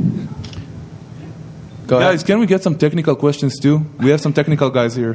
Go ahead. Guys, can we get some technical questions too? We have some technical guys here.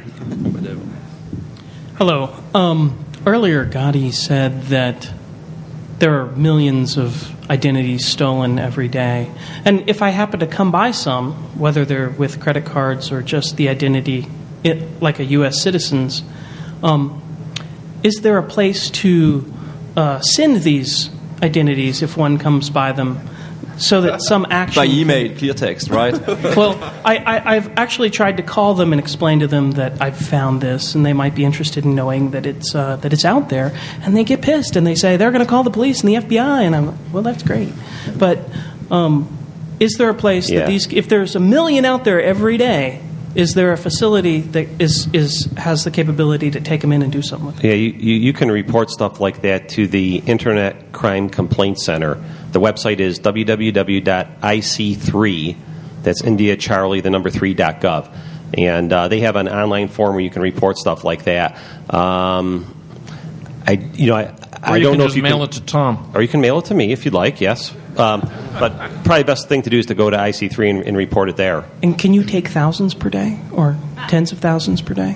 Hello. Earlier, Gotti said that there are millions of identities stolen every day. And if I happen to come by some, whether they're with credit cards or just the identity like a U.S. citizen's, is there a place to send these identities if one comes by them so that some action... By email, clear text, right? Well, I've actually tried to call them and explain to them that I've found this, and they might be interested in knowing that it's out there, and they get pissed, and they say they're going to call the police and the FBI, and I'm like, well, that's great. But is there a place that if there's a million out there every day, is there a facility that has the capability to take them in and do something with it? Yeah, you can report stuff like that to the Internet Crime Complaint Center. The website is www.ic3, that's India Charlie, the number 3.gov. And they have an online form where you can report stuff like that. I don't know if you can mail it to Tom. Or you can mail it to me if you'd like, yes. But probably the best thing to do is to go to IC3 and report it there. And can you take thousands per day or tens of thousands per day?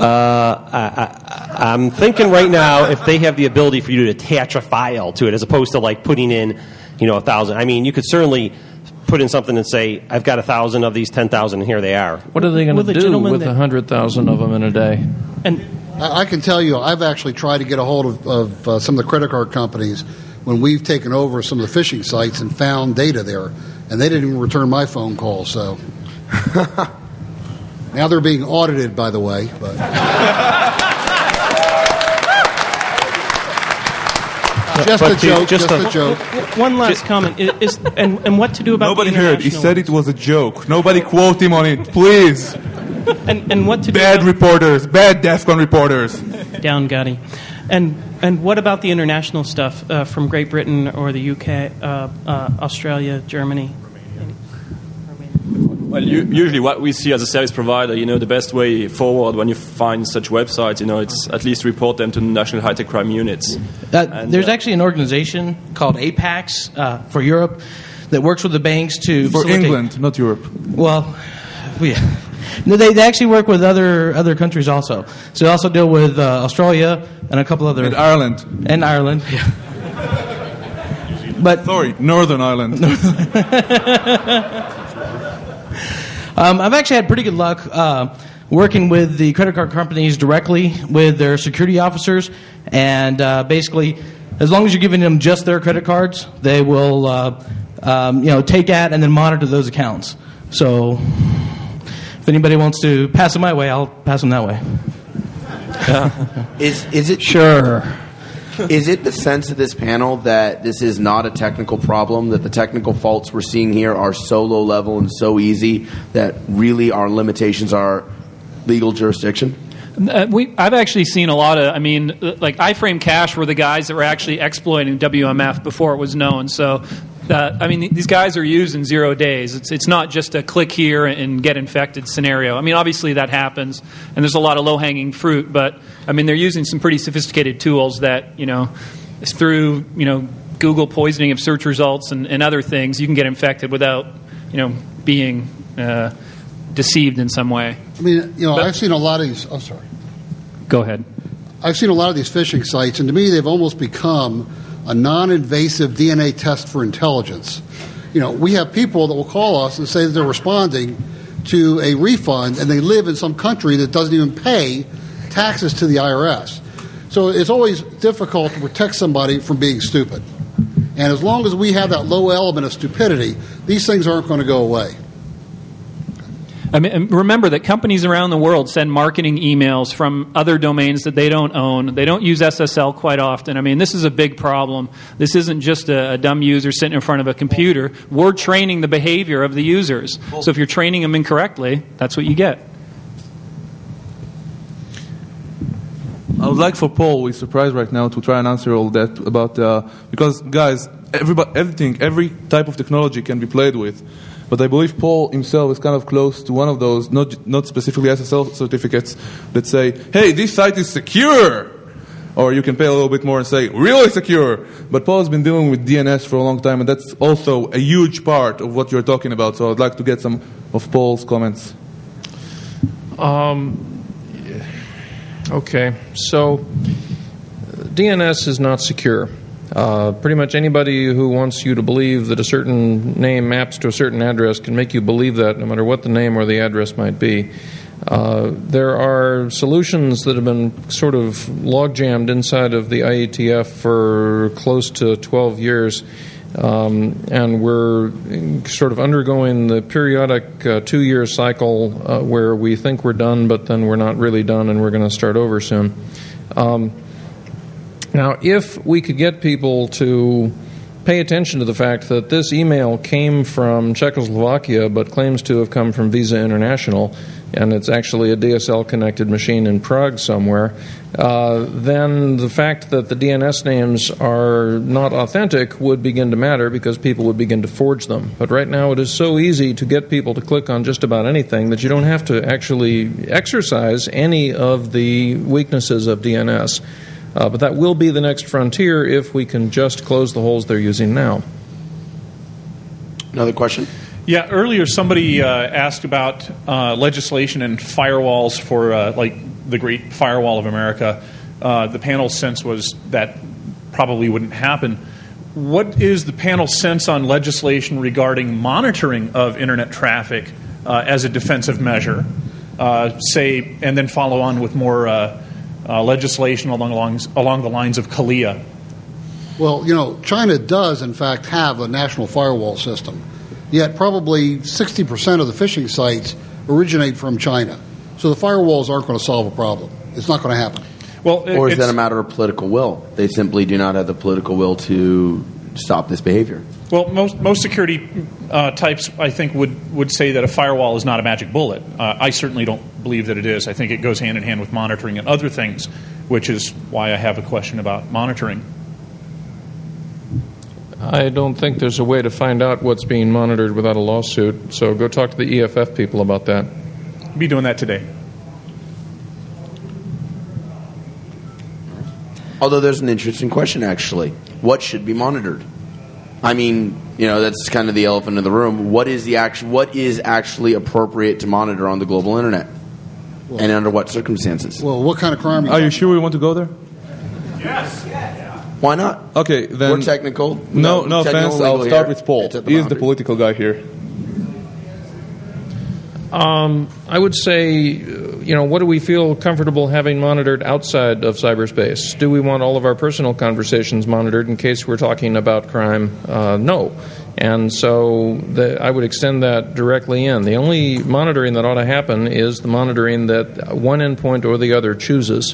I'm thinking right now if they have the ability for you to attach a file to it as opposed to like putting in, 1,000. I mean, you could certainly put in something and say, I've got 1,000 of these 10,000 and here they are. What are they going to do with 100,000 of them in a day? And I can tell you, I've actually tried to get a hold of some of the credit card companies when we've taken over some of the phishing sites and found data there. and they didn't even return my phone call. So now they're being audited, by the way. But just a joke. Just a joke. One last comment is, and what to do about nobody the heard. He said it was a joke. Nobody quote him on it, please. And what to do? Bad reporters, bad DEFCON reporters. Down, Gotti. And what about the international stuff from Great Britain or the UK, Australia, Germany? Well, usually what we see as a service provider, the best way forward when you find such websites, it's at least report them to the National High-Tech Crime Units. There's actually an organization called APAX for Europe that works with the banks to for England, not Europe. Well, yeah. No, they actually work with other countries also. So they also deal with Australia and a couple other... And Ireland. And Ireland, yeah. But sorry, Northern Ireland. I've actually had pretty good luck working with the credit card companies directly with their security officers, and basically, as long as you're giving them just their credit cards, they will take at and then monitor those accounts. So if anybody wants to pass them my way, I'll pass them that way. Is it sure? Is it the sense of this panel that this is not a technical problem, that the technical faults we're seeing here are so low level and so easy that really our limitations are legal jurisdiction? I've actually seen a lot of, like iFrame Cache were the guys that were actually exploiting WMF before it was known. So, these guys are used in 0 days. It's not just a click here and get infected scenario. Obviously that happens, and there's a lot of low-hanging fruit, but, they're using some pretty sophisticated tools that, through, Google poisoning of search results and other things, you can get infected without, being deceived in some way. I've seen a lot of these... Oh, sorry. Go ahead. I've seen a lot of these phishing sites, and to me they've almost become a non-invasive DNA test for intelligence. We have people that will call us and say that they're responding to a refund, and they live in some country that doesn't even pay taxes to the IRS. So it's always difficult to protect somebody from being stupid. And as long as we have that low element of stupidity, these things aren't going to go away. Remember that companies around the world send marketing emails from other domains that they don't own. They don't use SSL quite often. This is a big problem. This isn't just a dumb user sitting in front of a computer. We're training the behavior of the users. So if you're training them incorrectly, that's what you get. I would like for Paul, who is surprised right now, to try and answer all that about because guys, every type of technology can be played with. But I believe Paul himself is kind of close to one of those, not specifically SSL certificates, that say, hey, this site is secure! Or you can pay a little bit more and say, really secure! But Paul has been dealing with DNS for a long time, and that's also a huge part of what you're talking about. So I'd like to get some of Paul's comments. Okay, so DNS is not secure. Pretty much anybody who wants you to believe that a certain name maps to a certain address can make you believe that, no matter what the name or the address might be. There are solutions that have been sort of log-jammed inside of the IETF for close to 12 years, and we're sort of undergoing the periodic 2-year cycle where we think we're done, but then we're not really done, and we're going to start over soon. Now, if we could get people to pay attention to the fact that this email came from Czechoslovakia but claims to have come from Visa International, and it's actually a DSL-connected machine in Prague somewhere, then the fact that the DNS names are not authentic would begin to matter because people would begin to forge them. But right now it is so easy to get people to click on just about anything that you don't have to actually exercise any of the weaknesses of DNS. But that will be the next frontier if we can just close the holes they're using now. Another question? Yeah, earlier somebody asked about legislation and firewalls for like the Great Firewall of America. The panel's sense was that probably wouldn't happen. What is the panel's sense on legislation regarding monitoring of Internet traffic as a defensive measure, and then follow on with more legislation along the lines of CALIA? Well, China does, in fact, have a national firewall system. Yet probably 60% of the phishing sites originate from China. So the firewalls aren't going to solve a problem. It's not going to happen. Well, or is that a matter of political will? They simply do not have the political will to stop this behavior. Well, most security types, I think, would say that a firewall is not a magic bullet. I certainly don't believe that it is. I think it goes hand in hand with monitoring and other things, which is why I have a question about monitoring. I don't think there's a way to find out what's being monitored without a lawsuit, so go talk to the EFF people about that. I'll be doing that today. Although there's an interesting question, actually. What should be monitored? I mean, that's kind of the elephant in the room. What is actually appropriate to monitor on the global internet? Well, and under what circumstances? Well, what kind of crime? Are you sure we want to go there? Yes. Why not? Okay, then. We're technical. No offense. I'll start with Paul. He is the political guy here. I would say, what do we feel comfortable having monitored outside of cyberspace? Do we want all of our personal conversations monitored in case we're talking about crime? No. And so I would extend that directly in. The only monitoring that ought to happen is the monitoring that one endpoint or the other chooses.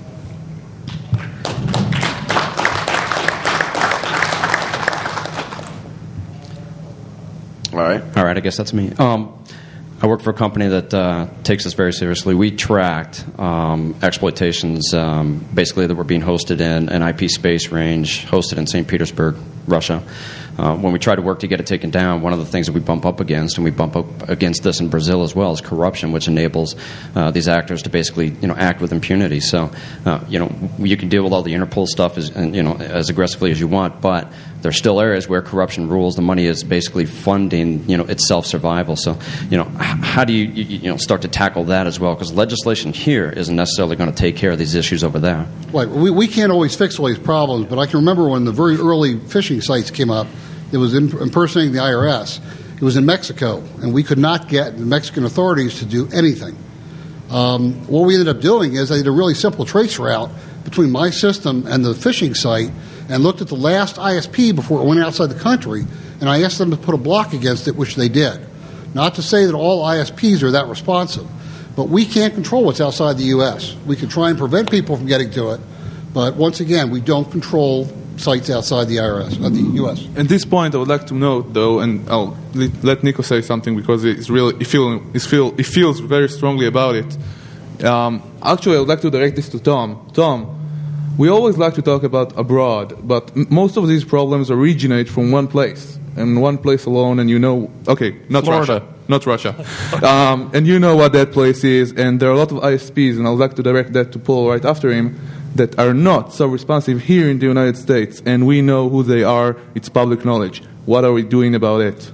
All right, I guess that's me. I work for a company that takes this very seriously. We tracked exploitations basically that were being hosted in an IP space range hosted in St. Petersburg, Russia. When we try to work to get it taken down, one of the things that we bump up against, and we bump up against this in Brazil as well, is corruption, which enables these actors to basically act with impunity. So you can deal with all the Interpol stuff as aggressively as you want, but there's still areas where corruption rules. The money is basically funding its self-survival. So how do you start to tackle that as well? Because legislation here isn't necessarily going to take care of these issues over there. Right. We can't always fix all these problems, but I can remember when the very early phishing sites came up, it was impersonating the IRS. It was in Mexico, and we could not get the Mexican authorities to do anything. What we ended up doing is I did a really simple trace route between my system and the phishing site and looked at the last ISP before it went outside the country, and I asked them to put a block against it, which they did. Not to say that all ISPs are that responsive, but we can't control what's outside the U.S. We can try and prevent people from getting to it, but once again, we don't control sites outside the IRS, the U.S. At this point, I would like to note, though, and I'll let Nico say something because he feels very strongly about it. Actually, I would like to direct this to Tom. Tom, we always like to talk about abroad, but most of these problems originate from one place, and one place alone, and not Florida. Russia. And you know what that place is, and there are a lot of ISPs, and I would like to direct that to Paul right after him, that are not so responsive here in the United States, and we know who they are. It's public knowledge. What are we doing about it?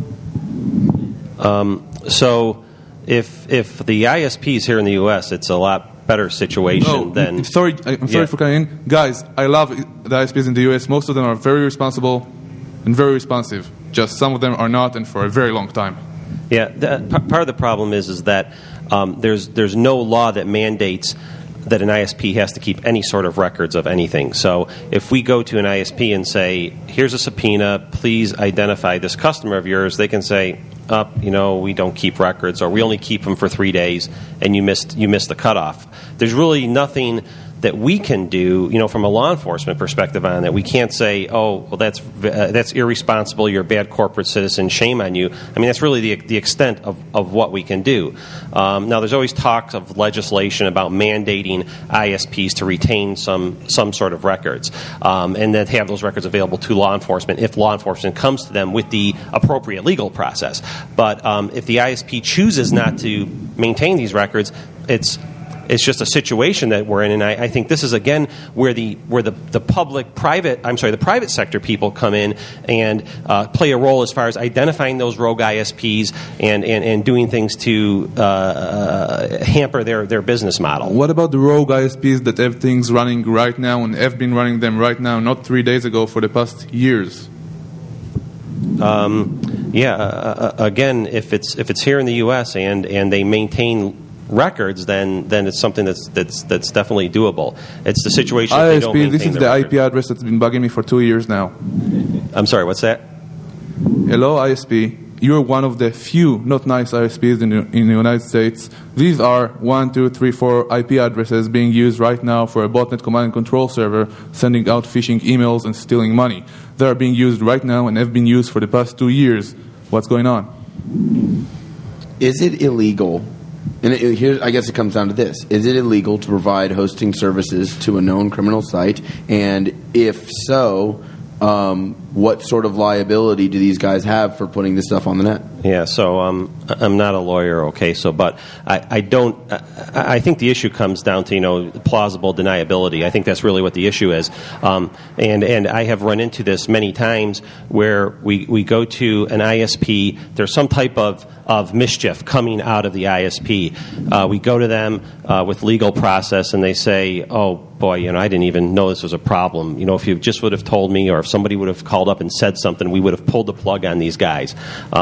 So if the ISPs here in the U.S., it's a lot better situation than... I'm sorry for coming in. Guys, I love the ISPs in the U.S. Most of them are very responsible and very responsive. Just some of them are not, and for a very long time. Yeah, part of the problem is that there's no law that mandates that an ISP has to keep any sort of records of anything. So if we go to an ISP and say, here's a subpoena, please identify this customer of yours, they can say, we don't keep records, or we only keep them for 3 days, and you missed the cutoff. There's really nothing that we can do, from a law enforcement perspective on that. We can't say, that's irresponsible, you're a bad corporate citizen, shame on you. I mean, that's really the extent of what we can do. Now, there's always talk of legislation about mandating ISPs to retain some sort of records, and then have those records available to law enforcement if law enforcement comes to them with the appropriate legal process. But if the ISP chooses not to maintain these records, it's just a situation that we're in, and I think this is again where the private sector people come in and play a role as far as identifying those rogue ISPs and doing things to hamper their business model. What about the rogue ISPs that have things running right now and have been running them right now, not 3 days ago, for the past years? Again, if it's here in the U.S. and they maintain records, then it's something that's definitely doable. It's the situation if they don't maintain this is the IP address that's been bugging me for 2 years now. I'm sorry, what's that? hello ISP, you're one of the few not nice ISPs in the United States. These are 1, 2, 3, 4 IP addresses being used right now for a botnet command and control server, sending out phishing emails and stealing money. They are being used right now and have been used for the past 2 years. What's going on? Is it illegal? And here, I guess it comes down to this. Is it illegal to provide hosting services to a known criminal site? And if so, what sort of liability do these guys have for putting this stuff on the net? Yeah, so I'm not a lawyer, okay. So, but I think the issue comes down to plausible deniability. I think that's really what the issue is, and I have run into this many times where we go to an ISP. There's some type of mischief coming out of the ISP. We go to them with legal process, and they say, "Oh boy, I didn't even know this was a problem. If you just would have told me, or if somebody would have called up and said something, we would have pulled the plug on these guys."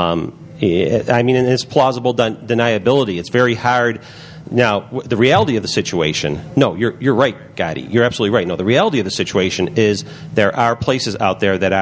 It's plausible deniability. It's very hard. Now, the reality of the situation, no, you're right, Gadi. You're absolutely right. No, the reality of the situation is there are places out there that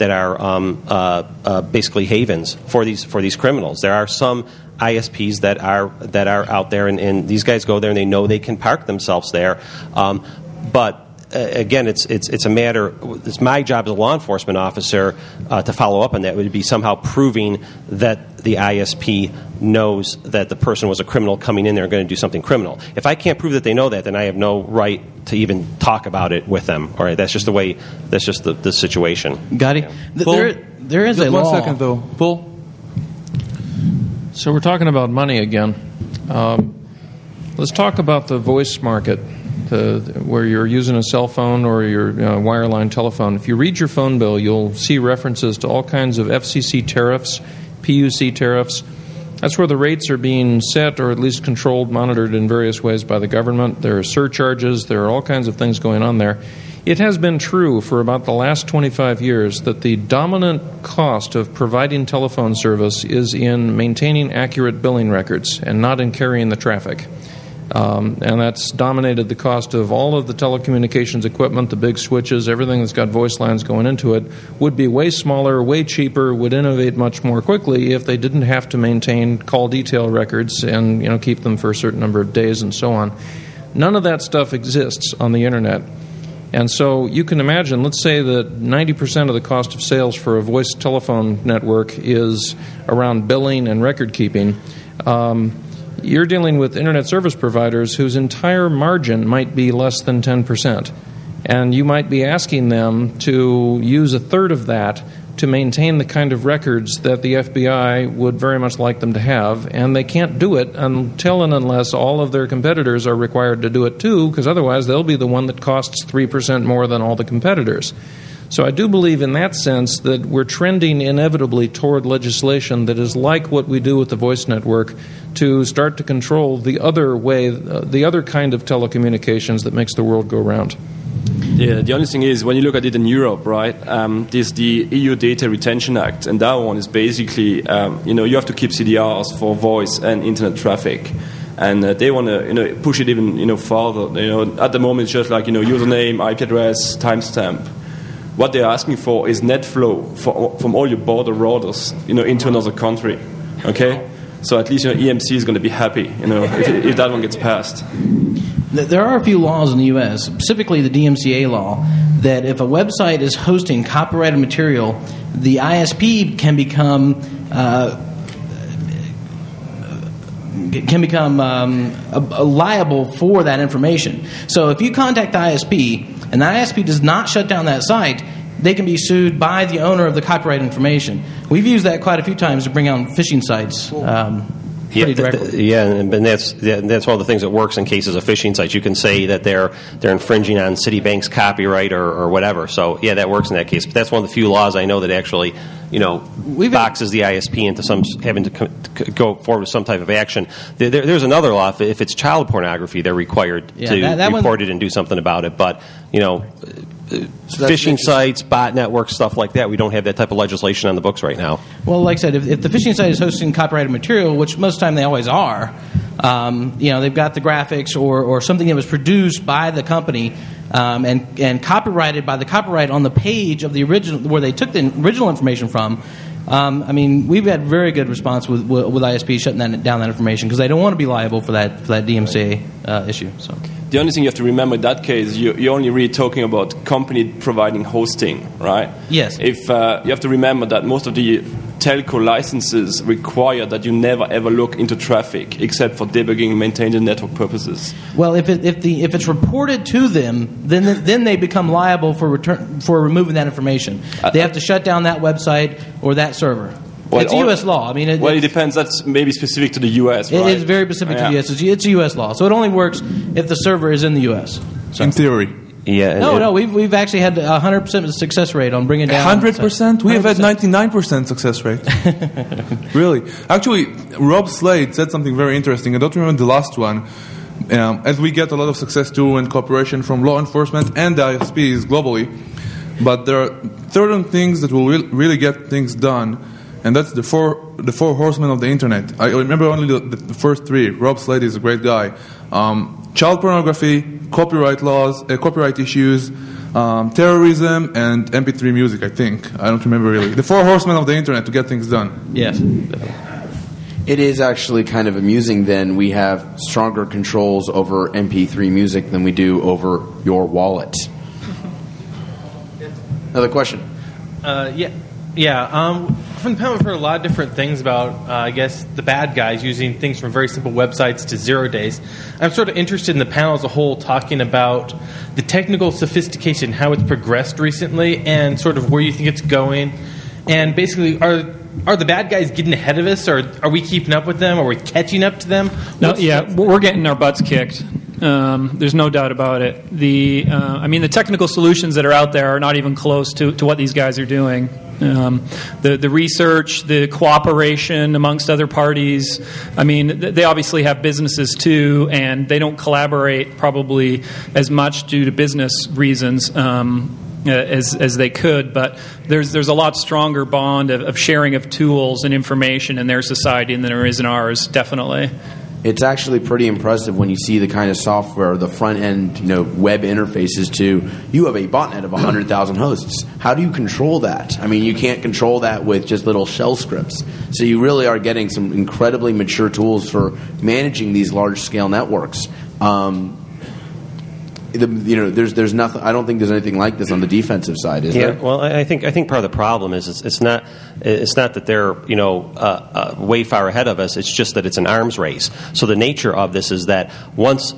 are basically havens for these criminals. There are some ISPs that are out there, and these guys go there and they know they can park themselves there, but. Again, it's a matter. It's my job as a law enforcement officer to follow up on that. It would be somehow proving that the ISP knows that the person was a criminal coming in there and going to do something criminal. If I can't prove that they know that, then I have no right to even talk about it with them. All right, that's just the way. That's just the situation. Gotti, there is a law. 1 second though, Paul. So we're talking about money again. Let's talk about the voice market. Where you're using a cell phone or your wireline telephone. If you read your phone bill, you'll see references to all kinds of FCC tariffs, PUC tariffs. That's where the rates are being set or at least controlled, monitored in various ways by the government. There are surcharges. There are all kinds of things going on there. It has been true for about the last 25 years that the dominant cost of providing telephone service is in maintaining accurate billing records and not in carrying the traffic. And that's dominated the cost of all of the telecommunications equipment, the big switches, everything that's got voice lines going into it, would be way smaller, way cheaper, would innovate much more quickly if they didn't have to maintain call detail records and keep them for a certain number of days and so on. None of that stuff exists on the Internet. And so you can imagine, let's say that 90% of the cost of sales for a voice telephone network is around billing and record keeping. You're dealing with Internet service providers whose entire margin might be less than 10%. And you might be asking them to use a third of that to maintain the kind of records that the FBI would very much like them to have. And they can't do it until and unless all of their competitors are required to do it too, because otherwise they'll be the one that costs 3% more than all the competitors. So I do believe in that sense that we're trending inevitably toward legislation that is like what we do with the voice network to start to control the other way, the other kind of telecommunications that makes the world go round. Yeah, the only thing is, when you look at it in Europe, right, there's the EU Data Retention Act, and that one is basically, you have to keep CDRs for voice and internet traffic. And they want to, push it even, farther. At the moment, it's just like, username, IP address, timestamp. What they're asking for is net flow from all your border routers, into another country. Okay, so at least EMC is going to be happy, if that one gets passed. There are a few laws in the U.S., specifically the DMCA law, that if a website is hosting copyrighted material, the ISP can become liable for that information. So if you contact the ISP and the ISP does not shut down that site, they can be sued by the owner of the copyright information. We've used that quite a few times to bring out phishing sites. Pretty directly. And that's one of the things that works in cases of phishing sites. You can say that they're infringing on Citibank's copyright or whatever. So yeah, that works in that case. But that's one of the few laws I know that actually boxes the ISP into some having to go forward with some type of action. There's another law. If it's child pornography, they're required to report it and do something about it. But phishing sites, bot networks, stuff like that, we don't have that type of legislation on the books right now. Well, like I said, if the phishing site is hosting copyrighted material, which most of the time they always are, they've got the graphics or something that was produced by the company and copyrighted by the copyright on the page of the original, where they took the original information from, I mean, we've had very good response with ISP shutting down that information because they don't want to be liable for that DMCA issue. So. The only thing you have to remember in that case, you're only really talking about company providing hosting, right? Yes. If you have to remember that most of the telco licenses require that you never ever look into traffic except for debugging and maintaining network purposes. Well, if it's reported to them, then they become liable for removing that information. They have to shut down that website or that server. Well, it's a U.S. law. I mean, it depends. That's maybe specific to the U.S. Right? It is very specific to the U.S. It's a U.S. law, so it only works if the server is in the U.S. So. In theory. Yeah. No. We've actually had 100% success rate on bringing down. 100%? We have had 99% success rate. Really? Actually, Rob Slade said something very interesting. I don't remember the last one. As we get a lot of success too and cooperation from law enforcement and the ISPs globally, but there are certain things that will really get things done. And that's the four horsemen of the internet. I remember only the first three. Rob Slade is a great guy. Child pornography, copyright laws, copyright issues, terrorism, and MP3 music, I think. I don't remember really. The four horsemen of the internet to get things done. Yes. It is actually kind of amusing then. We have stronger controls over MP3 music than we do over your wallet. Another question? From the panel, we've heard a lot of different things about, I guess, the bad guys using things from very simple websites to 0 days. I'm sort of interested in the panel as a whole talking about the technical sophistication, how it's progressed recently, and sort of where you think it's going. And basically, are the bad guys getting ahead of us, or are we keeping up with them? Are we catching up to them? We're getting our butts kicked. There's no doubt about it. The technical solutions that are out there are not even close to what these guys are doing. The research, the cooperation amongst other parties. I mean, they obviously have businesses too, and they don't collaborate probably as much due to business reasons as they could. But there's a lot stronger bond of sharing of tools and information in their society than there is in ours. Definitely. It's actually pretty impressive when you see the kind of software, the front end, web interfaces to. You have a botnet of 100,000 hosts. How do you control that? I mean, you can't control that with just little shell scripts. So you really are getting some incredibly mature tools for managing these large scale networks. There's nothing. I don't think there's anything like this on the defensive side, is there? Well, I think part of the problem is it's not that they're way far ahead of us. It's just that it's an arms race. So the nature of this is that once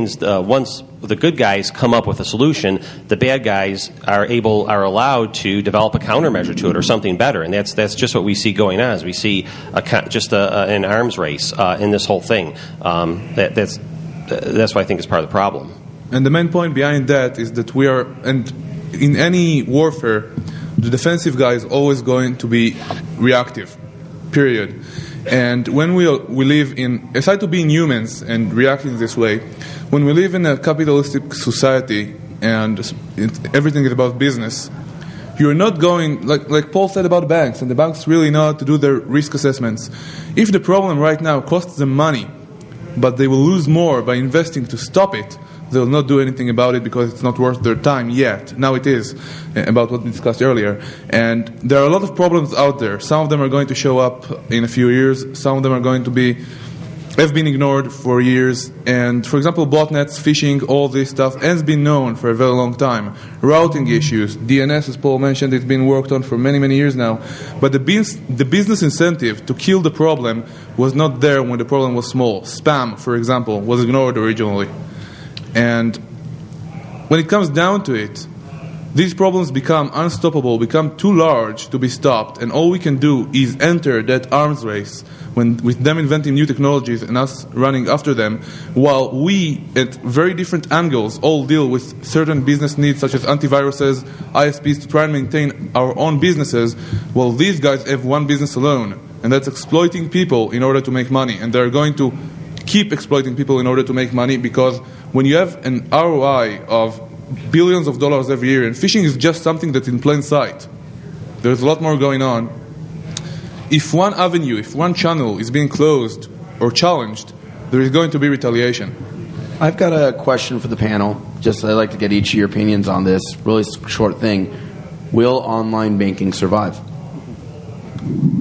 the good guys come up with a solution, the bad guys are allowed to develop a countermeasure to it or something better, and that's just what we see going on. Is we see an arms race in this whole thing. That's what I think is part of the problem. And the main point behind that is that in any warfare, the defensive guy is always going to be reactive, period. And when we live aside to being humans and reacting this way, when we live in a capitalistic society and everything is about business, you're not going, like Paul said about banks, and the banks really know how to do their risk assessments. If the problem right now costs them money, but they will lose more by investing to stop it, they will not do anything about it because it's not worth their time yet. Now it is, about what we discussed earlier. And there are a lot of problems out there. Some of them are going to show up in a few years. Some of them have been ignored for years. And, for example, botnets, phishing, all this stuff has been known for a very long time. Routing issues, DNS, as Paul mentioned, it's been worked on for many, many years now. But the business incentive to kill the problem was not there when the problem was small. Spam, for example, was ignored originally. And when it comes down to it, these problems become unstoppable, become too large to be stopped, and all we can do is enter that arms race with them inventing new technologies and us running after them, while we, at very different angles, all deal with certain business needs such as antiviruses, ISPs to try and maintain our own businesses, while these guys have one business alone, and that's exploiting people in order to make money, and they're going to keep exploiting people in order to make money, because when you have an ROI of billions of dollars every year, and phishing is just something that's in plain sight, there's a lot more going on. If one avenue, if one channel is being closed or challenged, there is going to be retaliation. I've got a question for the panel. I'd like to get each of your opinions on this. Really short thing. Will online banking survive?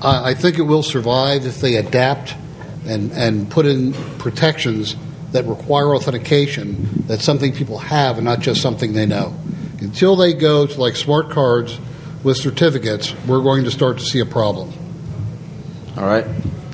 I think it will survive if they adapt and put in protections that require authentication. That's something people have and not just something they know. Until they go to like smart cards with certificates, we're going to start to see a problem. All right.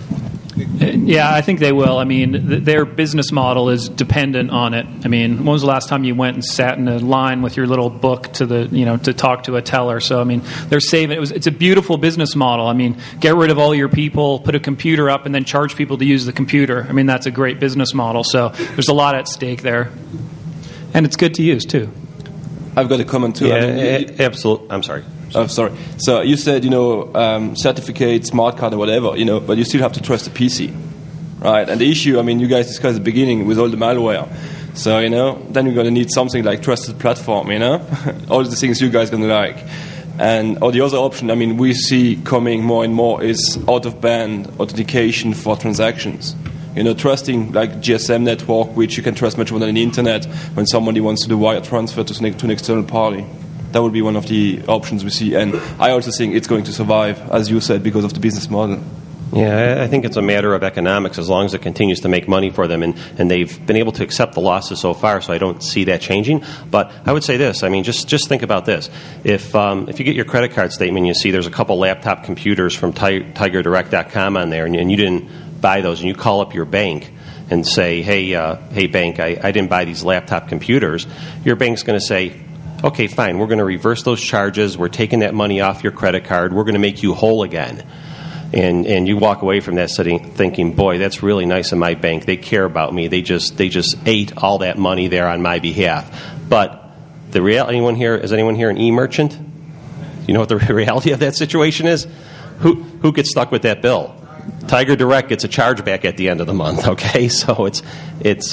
Yeah, I think they will. I mean, their business model is dependent on it. I mean, when was the last time you went and sat in a line with your little book to talk to a teller? So, I mean, they're saving. It's a beautiful business model. I mean, get rid of all your people, put a computer up, and then charge people to use the computer. I mean, that's a great business model. So, there's a lot at stake there, and it's good to use too. I've got a comment too. Yeah, absolutely. I'm sorry. Oh, sorry. So you said, certificate, smart card, or whatever, but you still have to trust the PC, right? And the issue, I mean, you guys discussed at the beginning with all the malware. So, then you're going to need something like trusted platform, all the things you guys are going to like. Or the other option, I mean, we see coming more and more is out-of-band authentication for transactions. Trusting like GSM network, which you can trust much more than the internet when somebody wants to do wire transfer to an external party. That would be one of the options we see. And I also think it's going to survive, as you said, because of the business model. Yeah, I think it's a matter of economics as long as it continues to make money for them. And they've been able to accept the losses so far, so I don't see that changing. But I would say this. I mean, just think about this. If you get your credit card statement, you see there's a couple laptop computers from TigerDirect.com on there, and you didn't buy those, and you call up your bank and say, hey bank, I didn't buy these laptop computers, your bank's going to say, okay, fine, we're going to reverse those charges, we're taking that money off your credit card, we're going to make you whole again. And you walk away from that sitting thinking, boy, that's really nice of my bank. They care about me. They just ate all that money there on my behalf. But is anyone here an e-merchant? You know what the reality of that situation is? Who gets stuck with that bill? Tiger Direct gets a chargeback at the end of the month. Okay, so it's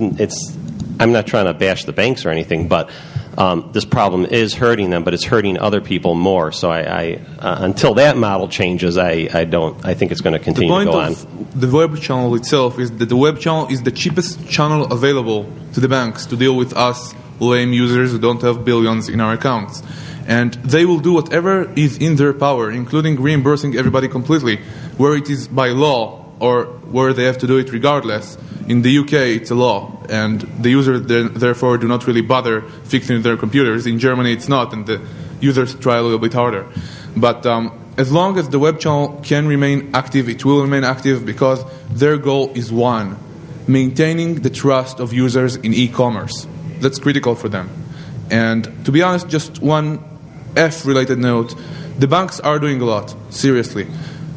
I'm not trying to bash the banks or anything, but this problem is hurting them, but it's hurting other people more. So I until that model changes, I think it's going to continue to go on. The point of the web channel itself is that the web channel is the cheapest channel available to the banks to deal with us lame users who don't have billions in our accounts. And they will do whatever is in their power, including reimbursing everybody completely, where it is by law or where they have to do it regardless. In the UK, it's a law, and the users therefore do not really bother fixing their computers. In Germany, it's not, and the users try a little bit harder. But as long as the web channel can remain active, it will remain active because their goal is one, maintaining the trust of users in e-commerce. That's critical for them. And to be honest, just one F-related note, the banks are doing a lot, seriously.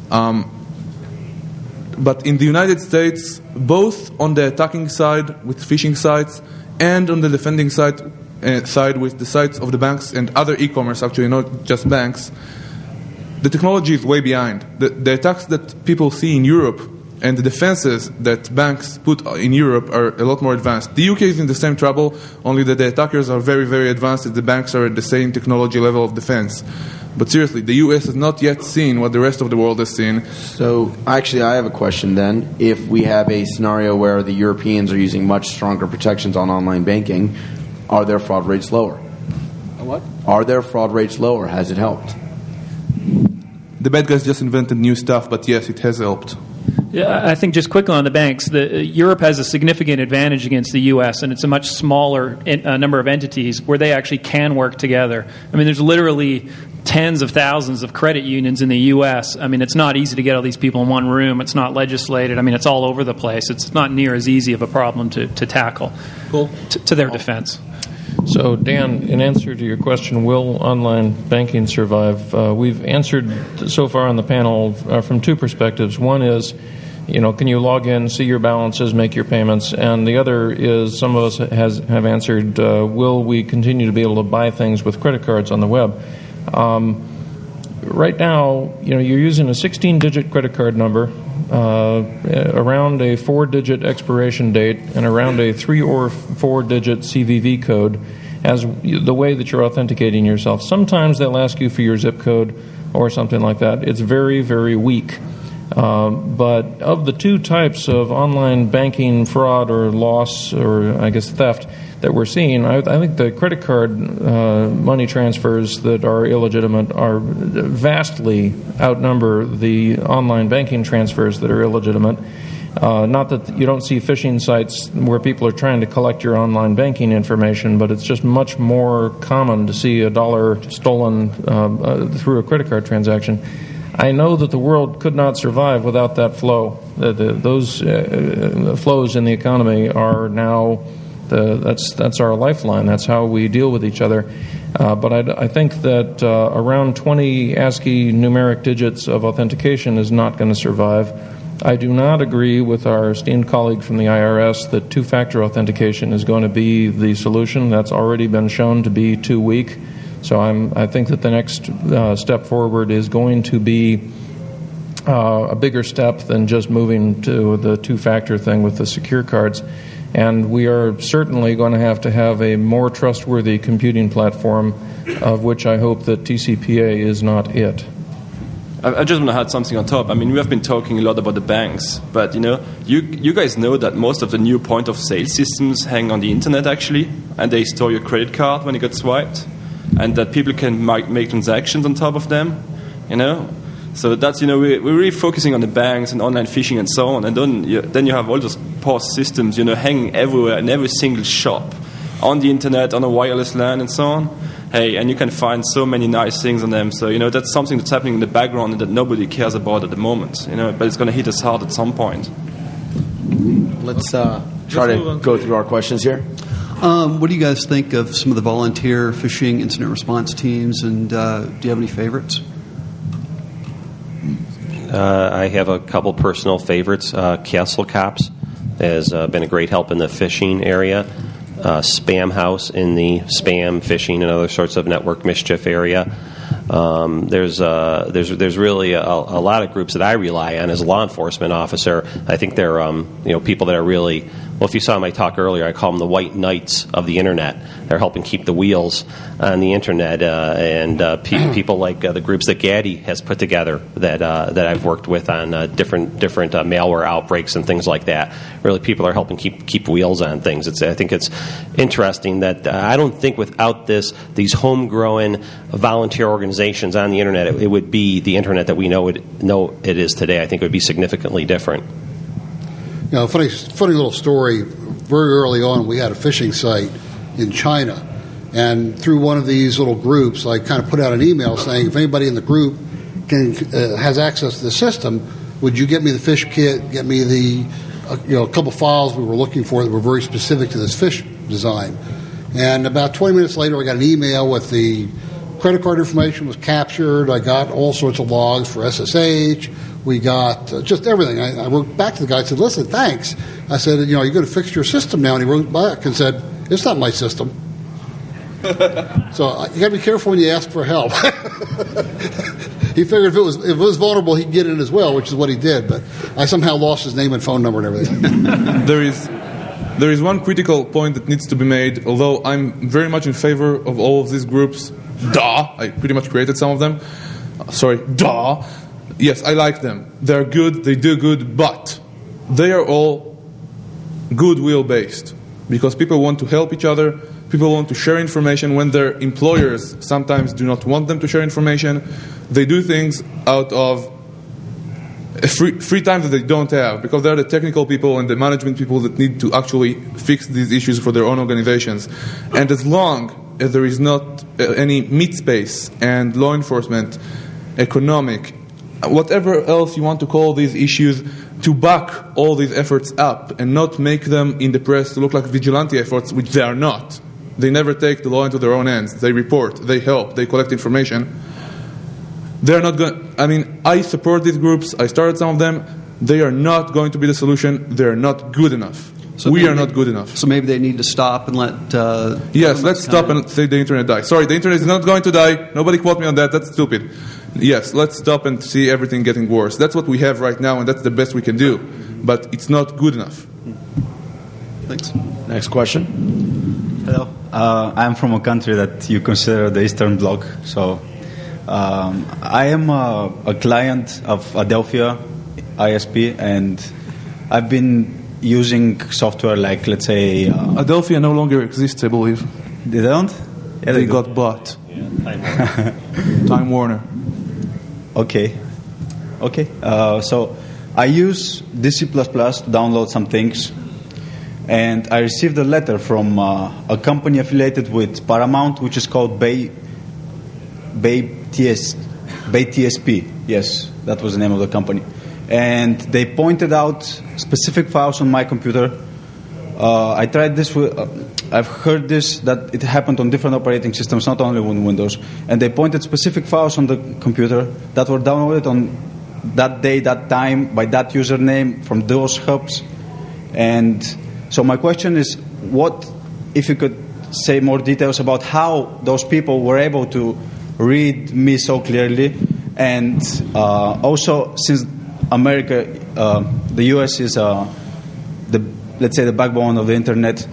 But in the United States, both on the attacking side with phishing sites and on the defending side with the sites of the banks and other e-commerce, actually not just banks, the technology is way behind. The attacks that people see in Europe and the defenses that banks put in Europe are a lot more advanced. The UK is in the same trouble, only that the attackers are very, very advanced and the banks are at the same technology level of defense. But seriously, the US has not yet seen what the rest of the world has seen. So, actually, I have a question then. If we have a scenario where the Europeans are using much stronger protections on online banking, are their fraud rates lower? What? Are their fraud rates lower? Has it helped? The bad guys just invented new stuff, but yes, it has helped. Yeah, I think just quickly on the banks, Europe has a significant advantage against the U.S., and it's a much smaller number of entities where they actually can work together. I mean, there's literally tens of thousands of credit unions in the U.S. I mean, it's not easy to get all these people in one room. It's not legislated. I mean, it's all over the place. It's not near as easy of a problem to tackle. Cool. To their defense. So, Dan, in answer to your question, will online banking survive? We've answered so far on the panel from two perspectives. One is, can you log in, see your balances, make your payments? And the other is, some of us have answered, will we continue to be able to buy things with credit cards on the web? Right now, you're using a 16-digit credit card number, around a 4-digit expiration date, and around a 3 or 4-digit CVV code as the way that you're authenticating yourself. Sometimes they'll ask you for your zip code or something like that. It's very, very weak. But of the two types of online banking fraud or loss, or I guess theft, that we're seeing, I think the credit card money transfers that are illegitimate are vastly outnumber the online banking transfers that are illegitimate. Not that you don't see phishing sites where people are trying to collect your online banking information, but it's just much more common to see $1 stolen through a credit card transaction. I know that the world could not survive without that flow. Those flows in the economy are now that's our lifeline. That's how we deal with each other. But I think that around 20 ASCII numeric digits of authentication is not going to survive. I do not agree with our esteemed colleague from the IRS that two-factor authentication is going to be the solution. That's already been shown to be too weak. So I think that the next step forward is going to be a bigger step than just moving to the two-factor thing with the secure cards. And we are certainly going to have a more trustworthy computing platform, of which I hope that TCPA is not it. I just want to add something on top. I mean, we have been talking a lot about the banks, but you guys know that most of the new point-of-sale systems hang on the internet actually, and they store your credit card when it gets swiped, and that people can make transactions on top of them. So that's we're really focusing on the banks and online phishing and so on, and then you have all those POS systems hanging everywhere in every single shop, on the internet, on a wireless LAN, and so on. Hey, and you can find so many nice things on them. So that's something that's happening in the background and that nobody cares about at the moment. But it's going to hit us hard at some point. Let's try to go through our questions here. What do you guys think of some of the volunteer phishing incident response teams, and do you have any favorites? I have a couple personal favorites. Castle Cops has been a great help in the phishing area. Spam House in the spam, phishing, and other sorts of network mischief area. There's really a lot of groups that I rely on as a law enforcement officer. I think they're people that are really, well, if you saw my talk earlier, I call them the white knights of the internet. They're helping keep the wheels on the internet, and people like the groups that Gaddy has put together that I've worked with on different malware outbreaks and things like that. Really, people are helping keep wheels on things. I think it's interesting that I don't think without these homegrown volunteer organizations on the internet, it would be the internet that we know it is today. I think it would be significantly different. Funny little story. Very early on, we had a phishing site in China, and through one of these little groups, I kind of put out an email saying, if anybody in the group has access to the system, would you get me the fish kit, get me the a couple files we were looking for that were very specific to this fish design. And about 20 minutes later, I got an email with the credit card information was captured. I got all sorts of logs for SSH. We got just everything. I wrote back to the guy and said, listen, thanks. I said, you're going to fix your system now. And he wrote back and said, it's not my system. So you got to be careful when you ask for help. He figured if it was vulnerable, he'd get it as well, which is what he did. But I somehow lost his name and phone number and everything. There is one critical point that needs to be made, although I'm very much in favor of all of these groups. I pretty much created some of them. Yes, I like them. They're good, they do good, but they are all goodwill based because people want to help each other. People want to share information when their employers sometimes do not want them to share information. They do things out of free time that they don't have because they're the technical people and the management people that need to actually fix these issues for their own organizations. And as long as there is not any meat space and law enforcement, economic, whatever else you want to call these issues, to back all these efforts up and not make them in the press to look like vigilante efforts, which they are not. They never take the law into their own hands. They report, they help, they collect information. They're not going. I mean, I support these groups. I started some of them. They are not going to be the solution. They're not good enough. We are not good enough. So maybe they need to stop and let... yes, let's stop and say the internet dies. Sorry, the internet is not going to die. Nobody quote me on that. That's stupid. Yes, let's stop and see everything getting worse. That's what we have right now, and that's the best we can do. But it's not good enough. Thanks. Next question. Hello. I'm from a country that you consider the Eastern Bloc. So I am a client of Adelphia ISP, and I've been using software like, let's say, Adelphia no longer exists, I believe. They don't? Yeah, they got bought. Time Warner. Okay. So I use DC++ to download some things, and I received a letter from a company affiliated with Paramount, which is called Bay TSP. Yes, that was the name of the company. And they pointed out specific files on my computer. I tried this with... I've heard that it happened on different operating systems, not only on Windows. And they pointed specific files on the computer that were downloaded on that day, that time, by that username from those hubs. And so my question is, what if you could say more details about how those people were able to read me so clearly? And also, since America, the U.S. is let's say the backbone of the internet,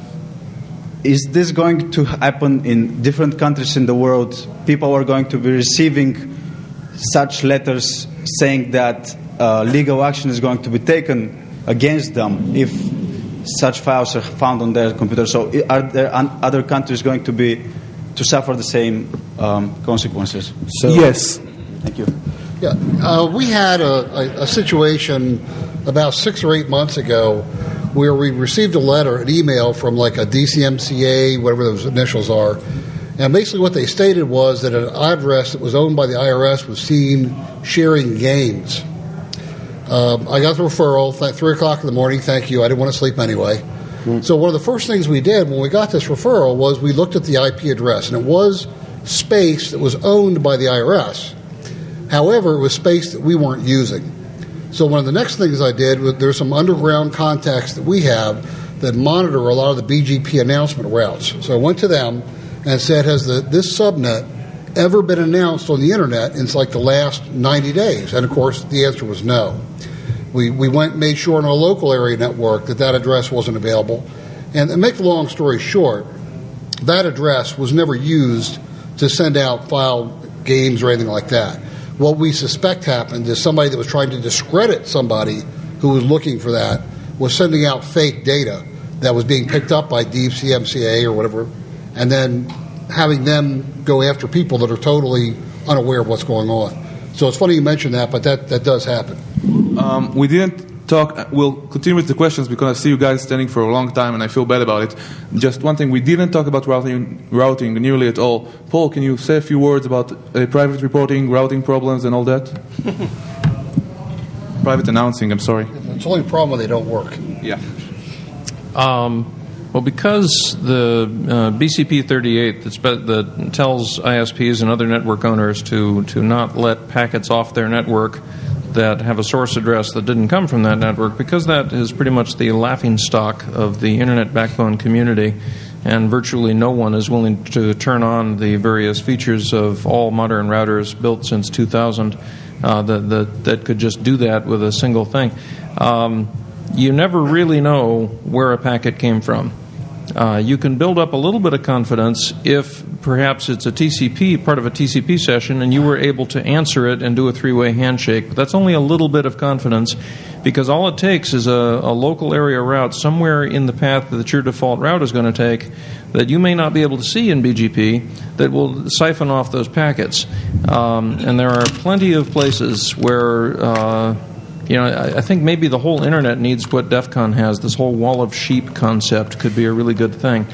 is this going to happen in different countries in the world? People are going to be receiving such letters saying that legal action is going to be taken against them if such files are found on their computer. So are there other countries going to suffer the same consequences? Yes. Thank you. Yeah, we had a situation about 6 or 8 months ago where we received an email from like a DCMCA, whatever those initials are, and basically what they stated was that an address that was owned by the IRS was seen sharing games. I got the referral, 3 o'clock in the morning, thank you, I didn't want to sleep anyway. So one of the first things we did when we got this referral was we looked at the IP address, and it was space that was owned by the IRS. However, it was space that we weren't using. So one of the next things I did was there's some underground contacts that we have that monitor a lot of the BGP announcement routes. So I went to them and said, has this subnet ever been announced on the internet in like the last 90 days? And of course, the answer was no. We went and made sure in our local area network that address wasn't available. And to make the long story short, that address was never used to send out file games or anything like that. What we suspect happened is somebody that was trying to discredit somebody who was looking for that was sending out fake data that was being picked up by DCMCA or whatever, and then having them go after people that are totally unaware of what's going on. So it's funny you mentioned that, but that does happen. We didn't talk. We'll continue with the questions because I see you guys standing for a long time and I feel bad about it. Just one thing, we didn't talk about routing nearly at all. Paul, can you say a few words about private reporting, routing problems and all that? Private announcing, I'm sorry. It's the only problem when they don't work. Yeah. Well, because the BCP 38 that tells ISPs and other network owners to not let packets off their network that have a source address that didn't come from that network, because that is pretty much the laughingstock of the internet backbone community, and virtually no one is willing to turn on the various features of all modern routers built since 2000 that could just do that with a single thing. You never really know where a packet came from. You can build up a little bit of confidence if perhaps it's a TCP, part of a TCP session, and you were able to answer it and do a three-way handshake. But that's only a little bit of confidence, because all it takes is a local area route somewhere in the path that your default route is going to take that you may not be able to see in BGP that will siphon off those packets. And there are plenty of places where... I think maybe the whole internet needs what DEF CON has. This whole wall of sheep concept could be a really good thing.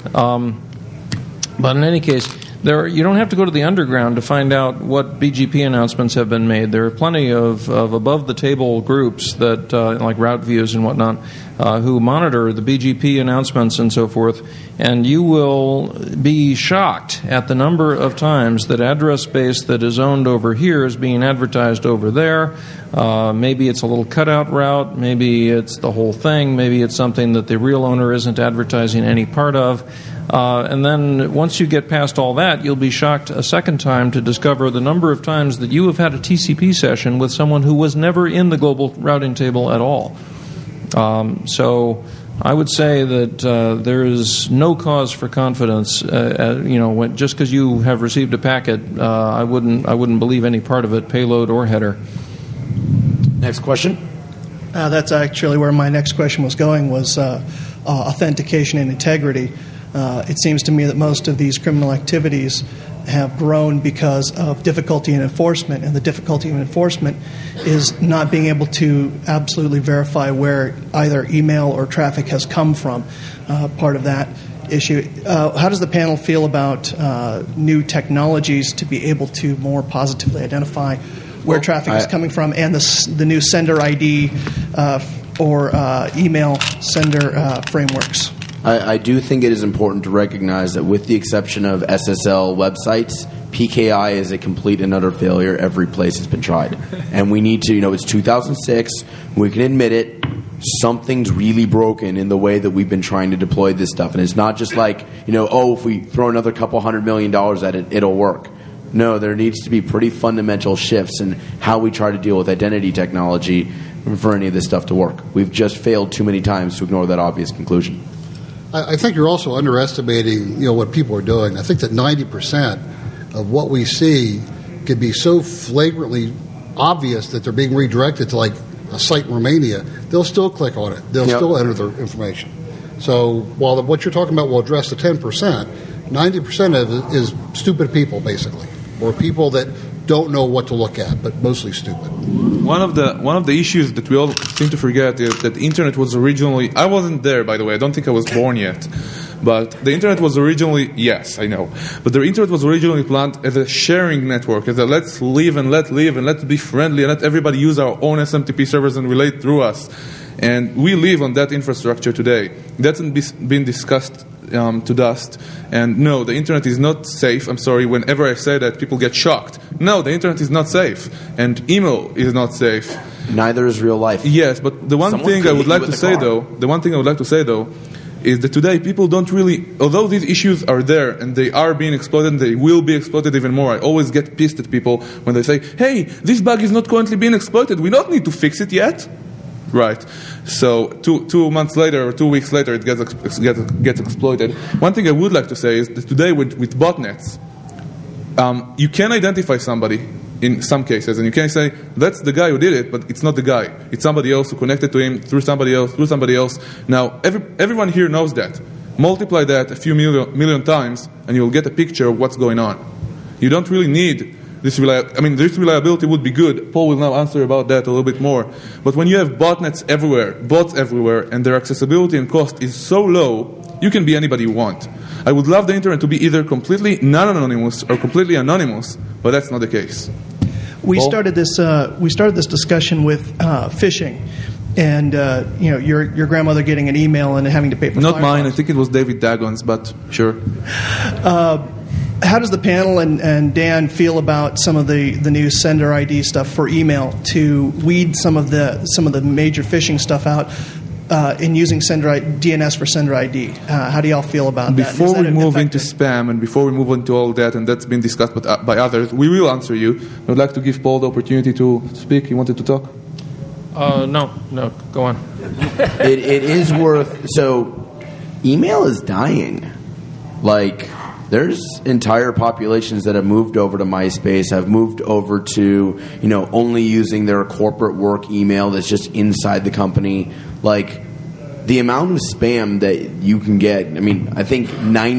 But in any case, you don't have to go to the underground to find out what BGP announcements have been made. There are plenty of above-the-table groups that, like Route Views and whatnot, who monitor the BGP announcements and so forth, and you will be shocked at the number of times that address space that is owned over here is being advertised over there. Maybe it's a little cutout route, maybe it's the whole thing, maybe it's something that the real owner isn't advertising any part of. And then once you get past all that, you'll be shocked a second time to discover the number of times that you have had a TCP session with someone who was never in the global routing table at all. So I would say that there is no cause for confidence. Just because you have received a packet, I wouldn't believe any part of it, payload or header. Next question. That's actually where my next question was going, was authentication and integrity. It seems to me that most of these criminal activities have grown because of difficulty in enforcement, and the difficulty in enforcement is not being able to absolutely verify where either email or traffic has come from. Part of that issue. How does the panel feel about new technologies to be able to more positively identify where traffic is coming from, and the new sender ID or email sender frameworks? I do think it is important to recognize that with the exception of SSL websites, PKI is a complete and utter failure every place it's been tried. And we need to, it's 2006, we can admit it, something's really broken in the way that we've been trying to deploy this stuff. And it's not just like, if we throw another couple $100 million at it, it'll work. No, there needs to be pretty fundamental shifts in how we try to deal with identity technology for any of this stuff to work. We've just failed too many times to ignore that obvious conclusion. I think you're also underestimating, what people are doing. I think that 90% of what we see could be so flagrantly obvious that they're being redirected to like a site in Romania. They'll still click on it. They'll still enter their information. So while what you're talking about will address the 10%, 90% of it is stupid people, basically, or people that don't know what to look at, but mostly stupid. One of the issues that we all seem to forget is that the internet was originally... I wasn't there, by the way. I don't think I was born yet. But the internet was originally... Yes, I know. But the internet was originally planned as a sharing network, as a let's live and let live and let's be friendly and let everybody use our own SMTP servers and relate through us. And we live on that infrastructure today. That's been discussed to dust. And no, the internet is not safe. I'm sorry, whenever I say that, people get shocked. No, the internet is not safe. And email is not safe. Neither is real life. Yes, but the one thing I would like to say, though, is that today people don't really, although these issues are there and they are being exploited and they will be exploited even more. I always get pissed at people when they say, hey, this bug is not currently being exploited. We don't need to fix it yet. Right. So 2 months later or 2 weeks later, it gets exploited. One thing I would like to say is that today with botnets, you can identify somebody in some cases, and you can say, that's the guy who did it, but it's not the guy. It's somebody else who connected to him through somebody else. Now, everyone here knows that. Multiply that a few million times, and you'll get a picture of what's going on. You don't really need this reliability would be good. Paul will now answer about that a little bit more. But when you have bots everywhere, and their accessibility and cost is so low, you can be anybody you want. I would love the internet to be either completely non-anonymous or completely anonymous, but that's not the case. We started this discussion with phishing, and your grandmother getting an email and having to pay for. Not mine. I think it was David Dagon's, but sure. How does the panel and Dan feel about some of the new sender ID stuff for email to weed some of the major phishing stuff out in using DNS for sender ID? How do y'all feel about that? Before we move into spam and before we move into all that, and that's been discussed by others, we will answer you. I would like to give Paul the opportunity to speak. You wanted to talk? No, go on. It is worth... So, email is dying. There's entire populations that have moved over to MySpace, have moved over to, only using their corporate work email that's just inside the company. The amount of spam that you can get, I think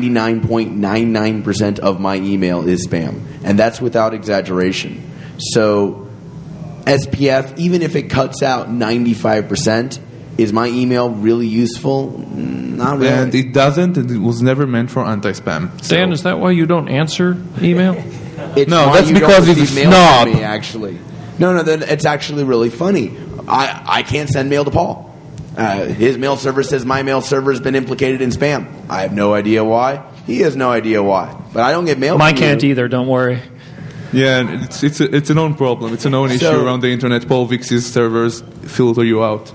99.99% of my email is spam. And that's without exaggeration. So, SPF, even if it cuts out 95%, is my email really useful? Not really. And it doesn't, and it was never meant for anti-spam. Dan, is that why you don't answer email? No, that's because he's a snob. Me, actually. No, it's actually really funny. I can't send mail to Paul. His mail server says my mail server has been implicated in spam. I have no idea why. He has no idea why. But I don't get mail Mine from can't either, don't worry. Yeah, it's a known problem. It's a known issue around the internet. Paul Vix's servers filter you out.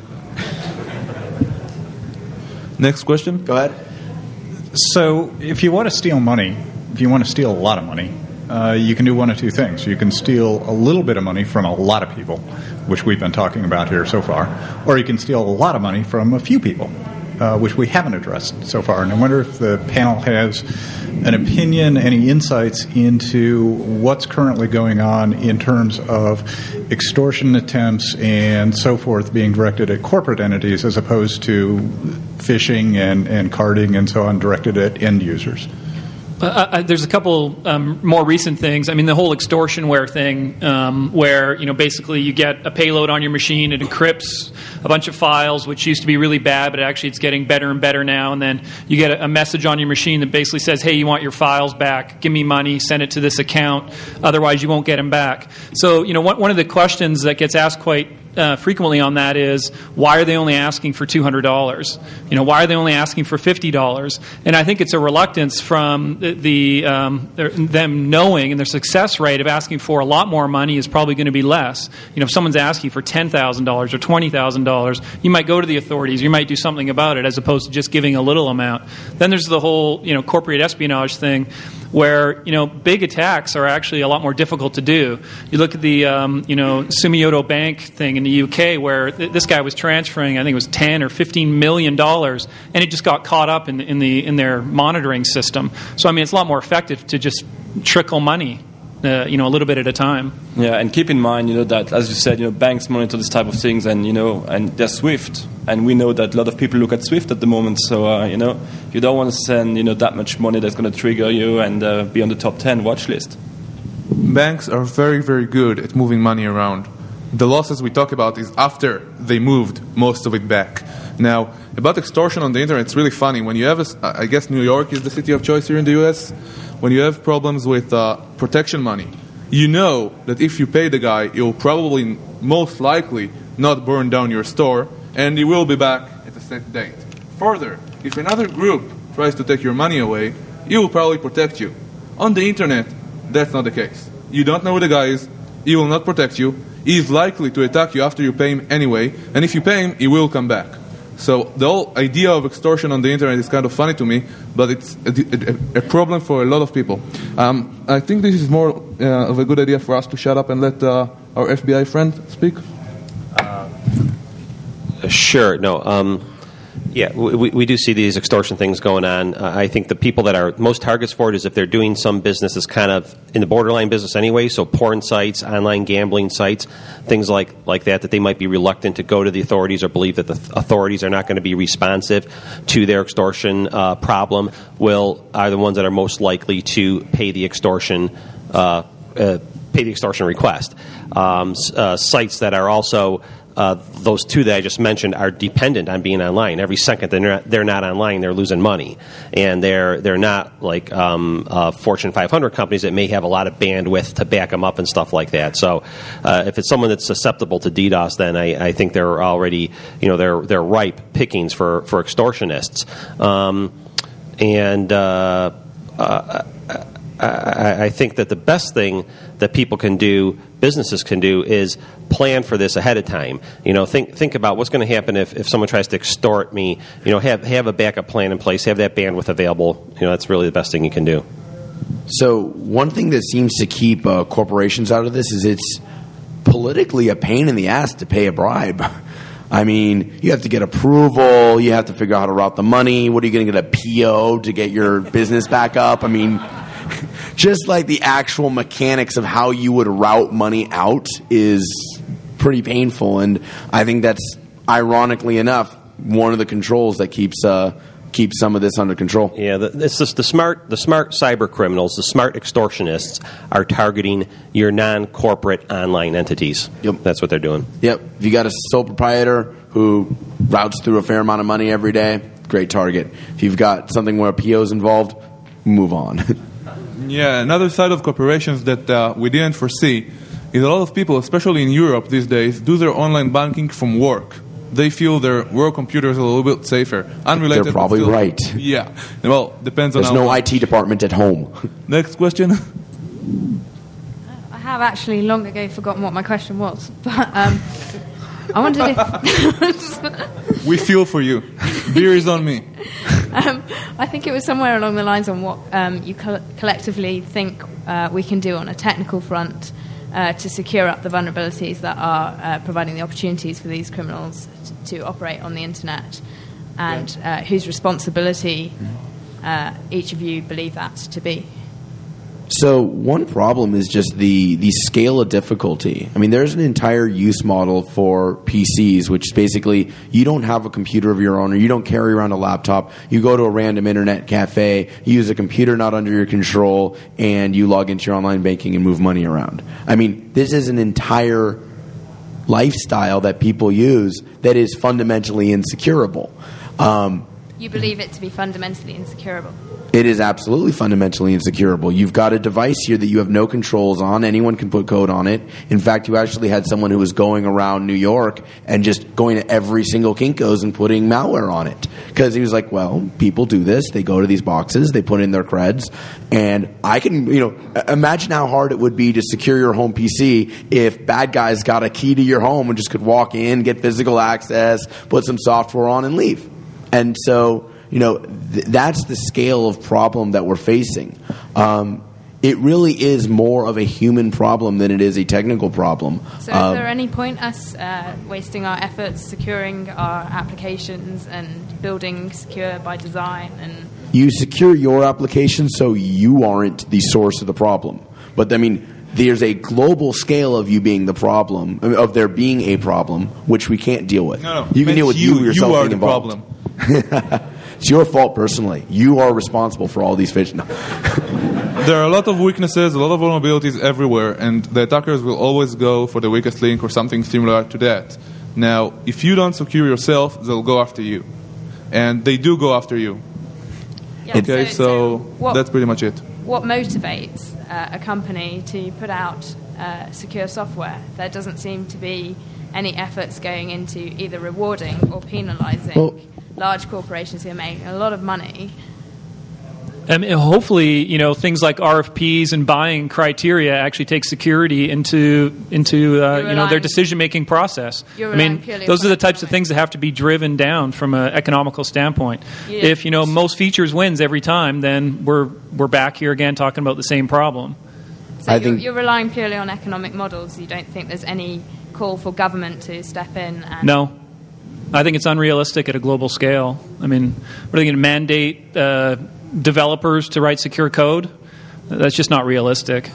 Next question. Go ahead. So, if you want to steal money, if you want to steal a lot of money, you can do one of two things. You can steal a little bit of money from a lot of people, which we've been talking about here so far, or you can steal a lot of money from a few people, which we haven't addressed so far. And I wonder if the panel has an opinion, any insights into what's currently going on in terms of extortion attempts and so forth being directed at corporate entities as opposed to phishing and carding and so on directed at end users. There's a couple more recent things. I mean, the whole extortionware thing, where basically you get a payload on your machine, it encrypts a bunch of files, which used to be really bad, but actually it's getting better and better now. And then you get a message on your machine that basically says, "Hey, you want your files back? Give me money. Send it to this account. Otherwise, you won't get them back." So, one of the questions that gets asked quite frequently on that is, why are they only asking for $200? Why are they only asking for $50? And I think it's a reluctance from them knowing, and their success rate of asking for a lot more money is probably going to be less. If someone's asking for $10,000 or $20,000, you might go to the authorities, you might do something about it, as opposed to just giving a little amount. Then there's the whole corporate espionage thing, where big attacks are actually a lot more difficult to do. You look at the Sumitomo Bank thing in the UK, where this guy was transferring, I think it was $10 or $15 million, and it just got caught up in their monitoring system. So I mean, it's a lot more effective to just trickle money, a little bit at a time. Yeah, and keep in mind, that as you said, banks monitor this type of things, and and they're SWIFT, and we know that a lot of people look at SWIFT at the moment. So you don't want to send that much money that's going to trigger you and be on the top 10 watch list. Banks are very, very good at moving money around. The losses we talk about is after they moved most of it back. Now, about extortion on the internet, it's really funny. When you have, I guess New York is the city of choice here in the U.S., when you have problems with protection money, you know that if you pay the guy, he'll probably, most likely, not burn down your store, and he will be back at a set date. Further, if another group tries to take your money away, he will probably protect you. On the internet, that's not the case. You don't know who the guy is, he will not protect you, he is likely to attack you after you pay him anyway, and if you pay him, he will come back. So the whole idea of extortion on the internet is kind of funny to me, but it's a problem for a lot of people. I think this is more of a good idea for us to shut up and let our FBI friend speak. Sure. No. Yeah, we do see these extortion things going on. I think the people that are most targets for it is if they're doing some business that's kind of in the borderline business anyway, so porn sites, online gambling sites, things like that they might be reluctant to go to the authorities or believe that the authorities are not going to be responsive to their extortion problem are the ones that are most likely to pay the extortion request. Sites that are also those two that I just mentioned are dependent on being online. Every second they're not online, they're losing money, and they're not like Fortune 500 companies that may have a lot of bandwidth to back them up and stuff like that. So if it's someone that's susceptible to DDoS, then I think they're already they're ripe pickings for extortionists, I think that the best thing that people can do, businesses can do, is plan for this ahead of time. Think about what's going to happen if someone tries to extort me. Have a backup plan in place. Have that bandwidth available. That's really the best thing you can do. So one thing that seems to keep corporations out of this is it's politically a pain in the ass to pay a bribe. I mean, you have to get approval. You have to figure out how to route the money. What are you going to get, a PO to get your business back up? I mean, just like the actual mechanics of how you would route money out is pretty painful. And I think that's, ironically enough, one of the controls that keeps some of this under control. Yeah, it's just the smart cyber criminals, the smart extortionists are targeting your non-corporate online entities. Yep. That's what they're doing. Yep. If you got a sole proprietor who routes through a fair amount of money every day, great target. If you've got something where a PO is involved, move on. Yeah, another side of corporations that we didn't foresee is a lot of people, especially in Europe these days, do their online banking from work. They feel their work computer is a little bit safer. Unrelated. They're probably right. Yeah. Well, depends on There's no IT department at home. Next question. I have actually long ago forgotten what my question was, but I wondered if... We feel for you. Beer is on me. I think it was somewhere along the lines on what you collectively think we can do on a technical front to secure up the vulnerabilities that are providing the opportunities for these criminals to operate on the internet. and whose responsibility each of you believe that to be. So one problem is just the scale of difficulty. I mean, there's an entire use model for PCs, which is basically you don't have a computer of your own, or you don't carry around a laptop. You go to a random internet cafe, you use a computer not under your control, and you log into your online banking and move money around. I mean, this is an entire lifestyle that people use that is fundamentally insecurable. You believe it to be fundamentally insecurable? It is absolutely fundamentally insecurable. You've got a device here that you have no controls on. Anyone can put code on it. In fact, you actually had someone who was going around New York and just going to every single Kinko's and putting malware on it. Because he was like, well, people do this. They go to these boxes. They put in their creds. And I can, imagine how hard it would be to secure your home PC if bad guys got a key to your home and just could walk in, get physical access, put some software on, and leave. And so, that's the scale of problem that we're facing. It really is more of a human problem than it is a technical problem. So is there any point us wasting our efforts securing our applications and building secure by design? And you secure your application so you aren't the source of the problem. But, I mean, there's a global scale of you being the problem, of there being a problem, which we can't deal with. No, you can deal with you yourself are being the involved. problem. It's your fault personally. You are responsible for all these fish. No. There are a lot of weaknesses, a lot of vulnerabilities everywhere, and the attackers will always go for the weakest link or something similar to that. Now, if you don't secure yourself, they'll go after you. And they do go after you. Yeah, okay, so that's pretty much it. What motivates a company to put out secure software? There doesn't seem to be any efforts going into either rewarding or penalizing large corporations who are making a lot of money. And hopefully, things like RFPs and buying criteria actually take security into their decision-making process. I mean, those are the types of things that have to be driven down from an economical standpoint. Yeah. If most features wins every time, then we're back here again talking about the same problem. So you're relying purely on economic models. You don't think there's any call for government to step in? No. I think it's unrealistic at a global scale. I mean, what are they going to mandate developers to write secure code? That's just not realistic.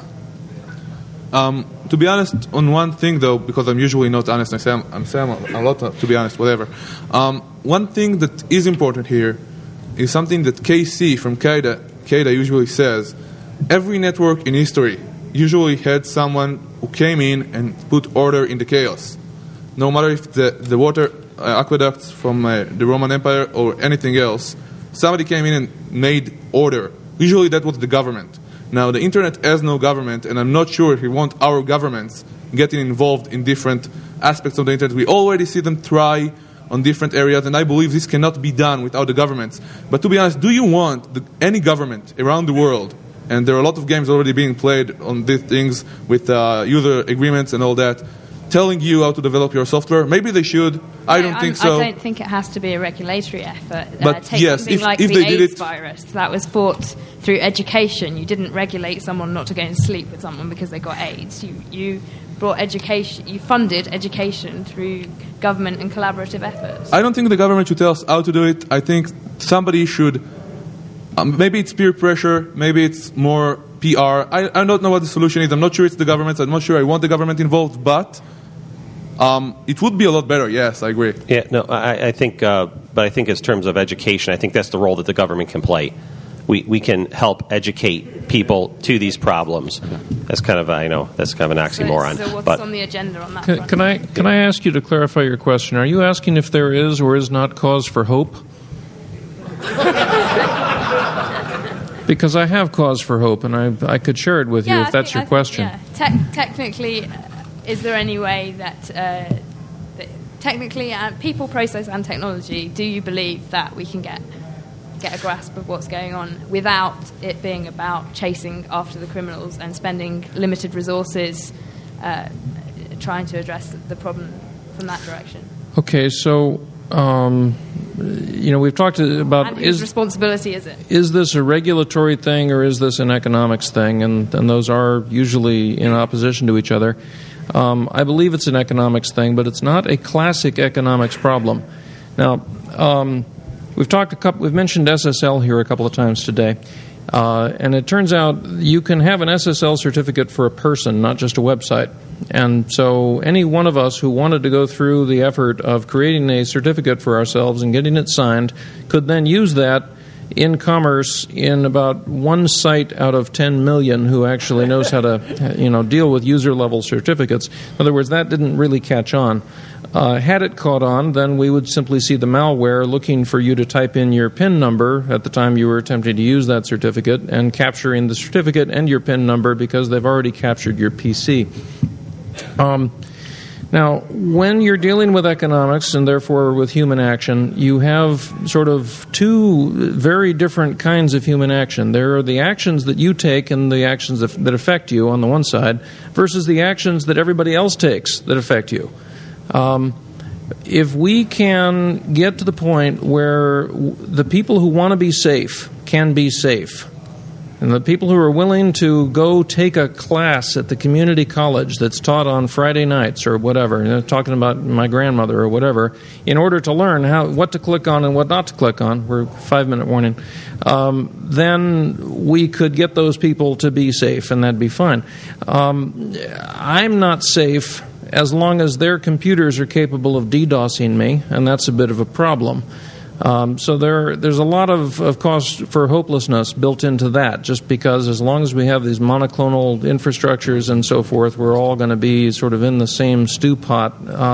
To be honest, on one thing though, because I'm usually not honest, I'm saying a lot, to be honest, whatever. One thing that is important here is something that KC from Keda usually says. Every network in history usually had someone who came in and put order in the chaos. No matter if the water aqueducts from the Roman Empire or anything else, somebody came in and made order. Usually that was the government. Now, the internet has no government, and I'm not sure if we want our governments getting involved in different aspects of the internet. We already see them try on different areas, and I believe this cannot be done without the governments. But to be honest, do you want any government around the world, and there are a lot of games already being played on these things with user agreements and all that, telling you how to develop your software? Maybe they should. I don't think so. I don't think it has to be a regulatory effort. But take yes, something like if the they did AIDS it, virus that was fought through education. You didn't regulate someone not to go and sleep with someone because they got AIDS. You brought education. You funded education through government and collaborative efforts. I don't think the government should tell us how to do it. I think somebody should. Maybe it's peer pressure. Maybe it's more PR. I don't know what the solution is. I'm not sure it's the government. I'm not sure I want the government involved, but it would be a lot better. Yes, I agree. Yeah, no, I think, but I think in terms of education, I think that's the role that the government can play. We can help educate people to these problems. That's kind of that's kind of an oxymoron. So what's on the agenda on that front? Can I ask you to clarify your question? Are you asking if there is or is not cause for hope? Because I have cause for hope, and I could share it with you if that's your question. Technically, is there any way that technically, people, process, and technology, do you believe that we can get a grasp of what's going on without it being about chasing after the criminals and spending limited resources trying to address the problem from that direction? Okay, so we've talked about and whose responsibility is it? Is this a regulatory thing or is this an economics thing? And those are usually in opposition to each other. I believe it's an economics thing, but it's not a classic economics problem. Now, We've mentioned SSL here a couple of times today. And it turns out you can have an SSL certificate for a person, not just a website. And so any one of us who wanted to go through the effort of creating a certificate for ourselves and getting it signed could then use that in commerce in about one site out of 10 million who actually knows how to deal with user-level certificates. In other words, that didn't really catch on. Had it caught on, then we would simply see the malware looking for you to type in your PIN number at the time you were attempting to use that certificate and capturing the certificate and your PIN number because they've already captured your PC. Now, when you're dealing with economics and therefore with human action, you have sort of two very different kinds of human action. There are the actions that you take and the actions that affect you on the one side versus the actions that everybody else takes that affect you. If we can get to the point where the people who want to be safe can be safe, and the people who are willing to go take a class at the community college that's taught on Friday nights or whatever, talking about my grandmother or whatever, in order to learn what to click on and what not to click on, we're 5-minute warning, then we could get those people to be safe, and that'd be fine. I'm not safe as long as their computers are capable of DDoSing me, and that's a bit of a problem. So there's a lot of cause for hopelessness built into that, just because as long as we have these monoclonal infrastructures and so forth, we're all going to be sort of in the same stew pot.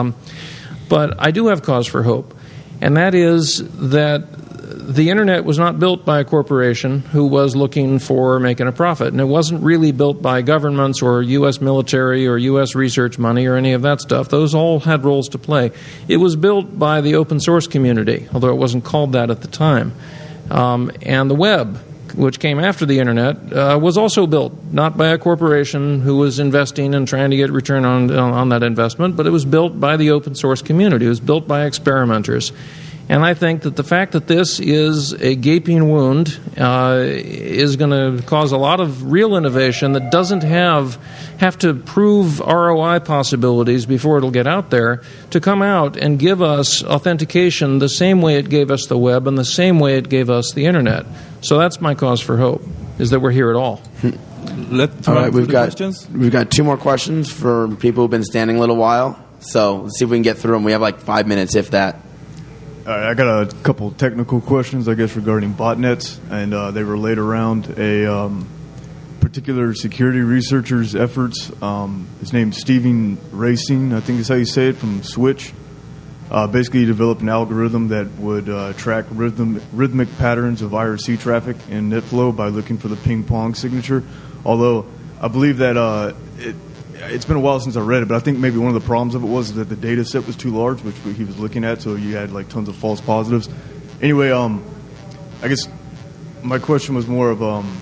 But I do have cause for hope, and that is that the Internet was not built by a corporation who was looking for making a profit, and it wasn't really built by governments or U.S. military or U.S. research money or any of that stuff. Those all had roles to play. It was built by the open source community, although it wasn't called that at the time. And the web, which came after the Internet, was also built not by a corporation who was investing and trying to get return on that investment, but it was built by the open source community. It was built by experimenters. And I think that the fact that this is a gaping wound is going to cause a lot of real innovation that doesn't have to prove ROI possibilities before it'll get out there to come out and give us authentication the same way it gave us the web and the same way it gave us the Internet. So that's my cause for hope, is that we're here at all. All right, we've got 2 more questions for people who've been standing a little while. So let's see if we can get through them. We have like 5 minutes, if that. I got a couple technical questions, I guess, regarding botnets, and they relate around a particular security researcher's efforts. His name's Stephen Racine, I think is how you say it, from Switch. Basically, he developed an algorithm that would track rhythmic patterns of IRC traffic in NetFlow by looking for the ping-pong signature. Although I believe that it's been a while since I read it, but I think maybe one of the problems of it was that the data set was too large, which he was looking at, so you had like tons of false positives. Anyway, I guess my question was more of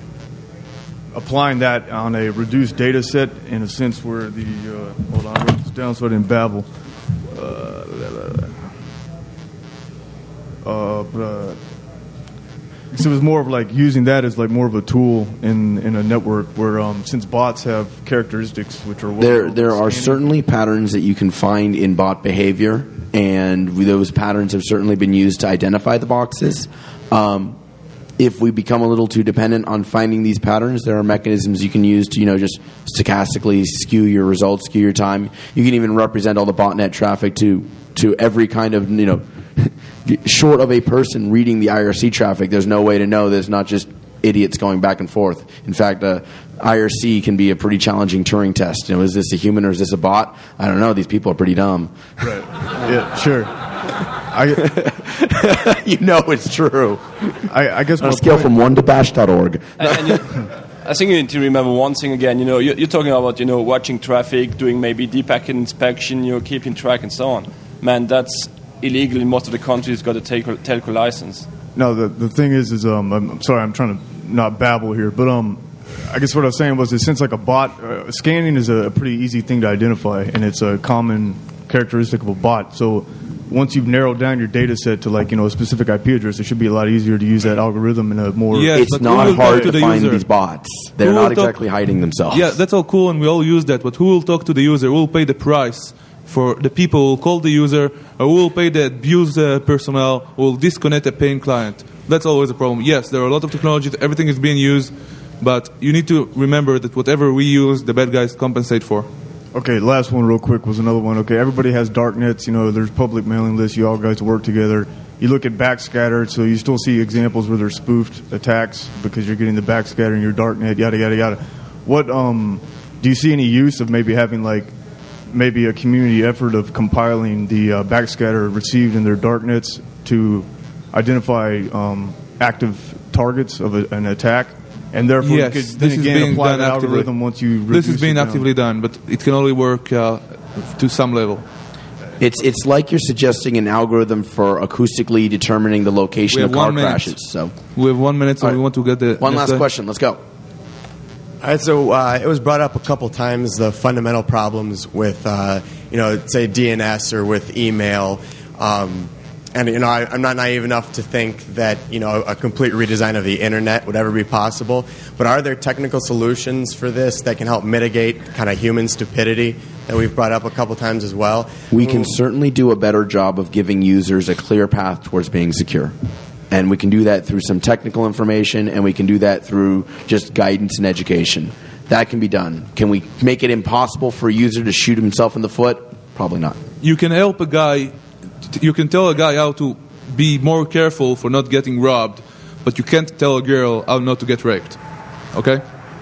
applying that on a reduced data set in a sense where the hold on, I wrote this down so I didn't babble. So it was more of like using that as like more of a tool in a network where since bots have characteristics which are there are certainly patterns that you can find in bot behavior, and those patterns have certainly been used to identify the boxes. If we become a little too dependent on finding these patterns, there are mechanisms you can use to just stochastically skew your results, skew your time. You can even represent all the botnet traffic to every kind of short of a person reading the IRC traffic, there's no way to know that it's not just idiots going back and forth. In fact, IRC can be a pretty challenging Turing test. Is this a human or is this a bot? I don't know. These people are pretty dumb. Right. Yeah, sure. It's true. I guess on a scale from 1 to bash.org. I think you need to remember one thing again. You're talking about watching traffic, doing maybe deep packet inspection, keeping track and so on. Man, that's illegal in most of the countries. Got a telco license. No, the thing is I'm sorry, I'm trying to not babble here, but I guess what I was saying was that since like a bot, scanning is a pretty easy thing to identify, and it's a common characteristic of a bot. So once you've narrowed down your data set to a specific IP address, it should be a lot easier to use that algorithm in a more... it's not hard to find these bots. They're not exactly hiding themselves. Yeah, that's all cool, and we all use that, but who will talk to the user? Who will pay the price for the people who will call the user, or who will pay the abused personnel, who will disconnect a paying client. That's always a problem. Yes, there are a lot of technologies, everything is being used, but you need to remember that whatever we use, the bad guys compensate for. Okay, last one real quick was another one. Okay, everybody has darknets. There's public mailing lists. You all guys work together. You look at backscatter, so you still see examples where there's spoofed attacks because you're getting the backscatter in your darknet, yada, yada, yada. What do you see any use of maybe having maybe a community effort of compiling the backscatter received in their darknets to identify active targets of an attack? And therefore, yes, you could this then is again being apply done the actively. algorithm once you This is being reduce it down. actively done, but it can only work to some level. It's like you're suggesting an algorithm for acoustically determining the location We of have car 1 minute. crashes. So We have 1 minute, so we want to get the one next last guy. question. Let's go. All right, so it was brought up a couple times, the fundamental problems with, say DNS or with email. And, I'm not naive enough to think that, a complete redesign of the internet would ever be possible. But are there technical solutions for this that can help mitigate kind of human stupidity that we've brought up a couple times as well? We can certainly do a better job of giving users a clear path towards being secure. And we can do that through some technical information, and we can do that through just guidance and education. That can be done. Can we make it impossible for a user to shoot himself in the foot? Probably not. You can help a guy, you can tell a guy how to be more careful for not getting robbed, but you can't tell a girl how not to get raped. Okay?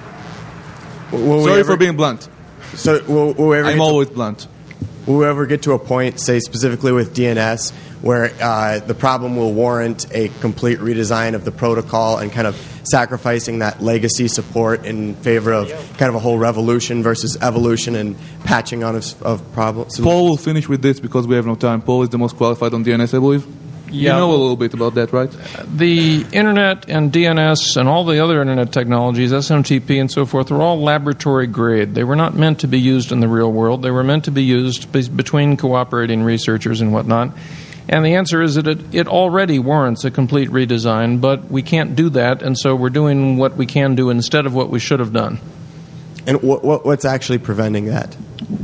Sorry for being blunt. So will we ever I'm always blunt. Will we ever get to a point, say specifically with DNS, where the problem will warrant a complete redesign of the protocol and kind of sacrificing that legacy support in favor of kind of a whole revolution versus evolution and patching on of problems? Paul will finish with this because we have no time. Paul is the most qualified on DNS, I believe. Yeah. You know a little bit about that, right? The internet and DNS and all the other internet technologies, SMTP and so forth, are all laboratory grade. They were not meant to be used in the real world. They were meant to be used between cooperating researchers and whatnot. And the answer is that it already warrants a complete redesign, but we can't do that, and so we're doing what we can do instead of what we should have done. And what's actually preventing that?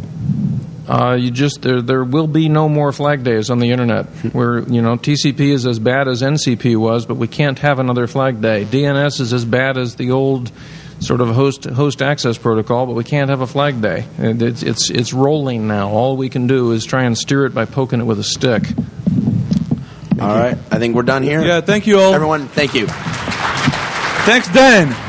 There will be no more flag days on the internet. Where TCP is as bad as NCP was, but we can't have another flag day. DNS is as bad as the old sort of host access protocol, but we can't have a flag day. It's rolling now. All we can do is try and steer it by poking it with a stick. All right, I think we're done here. Yeah, thank you all. Everyone, thank you. Thanks, Dan.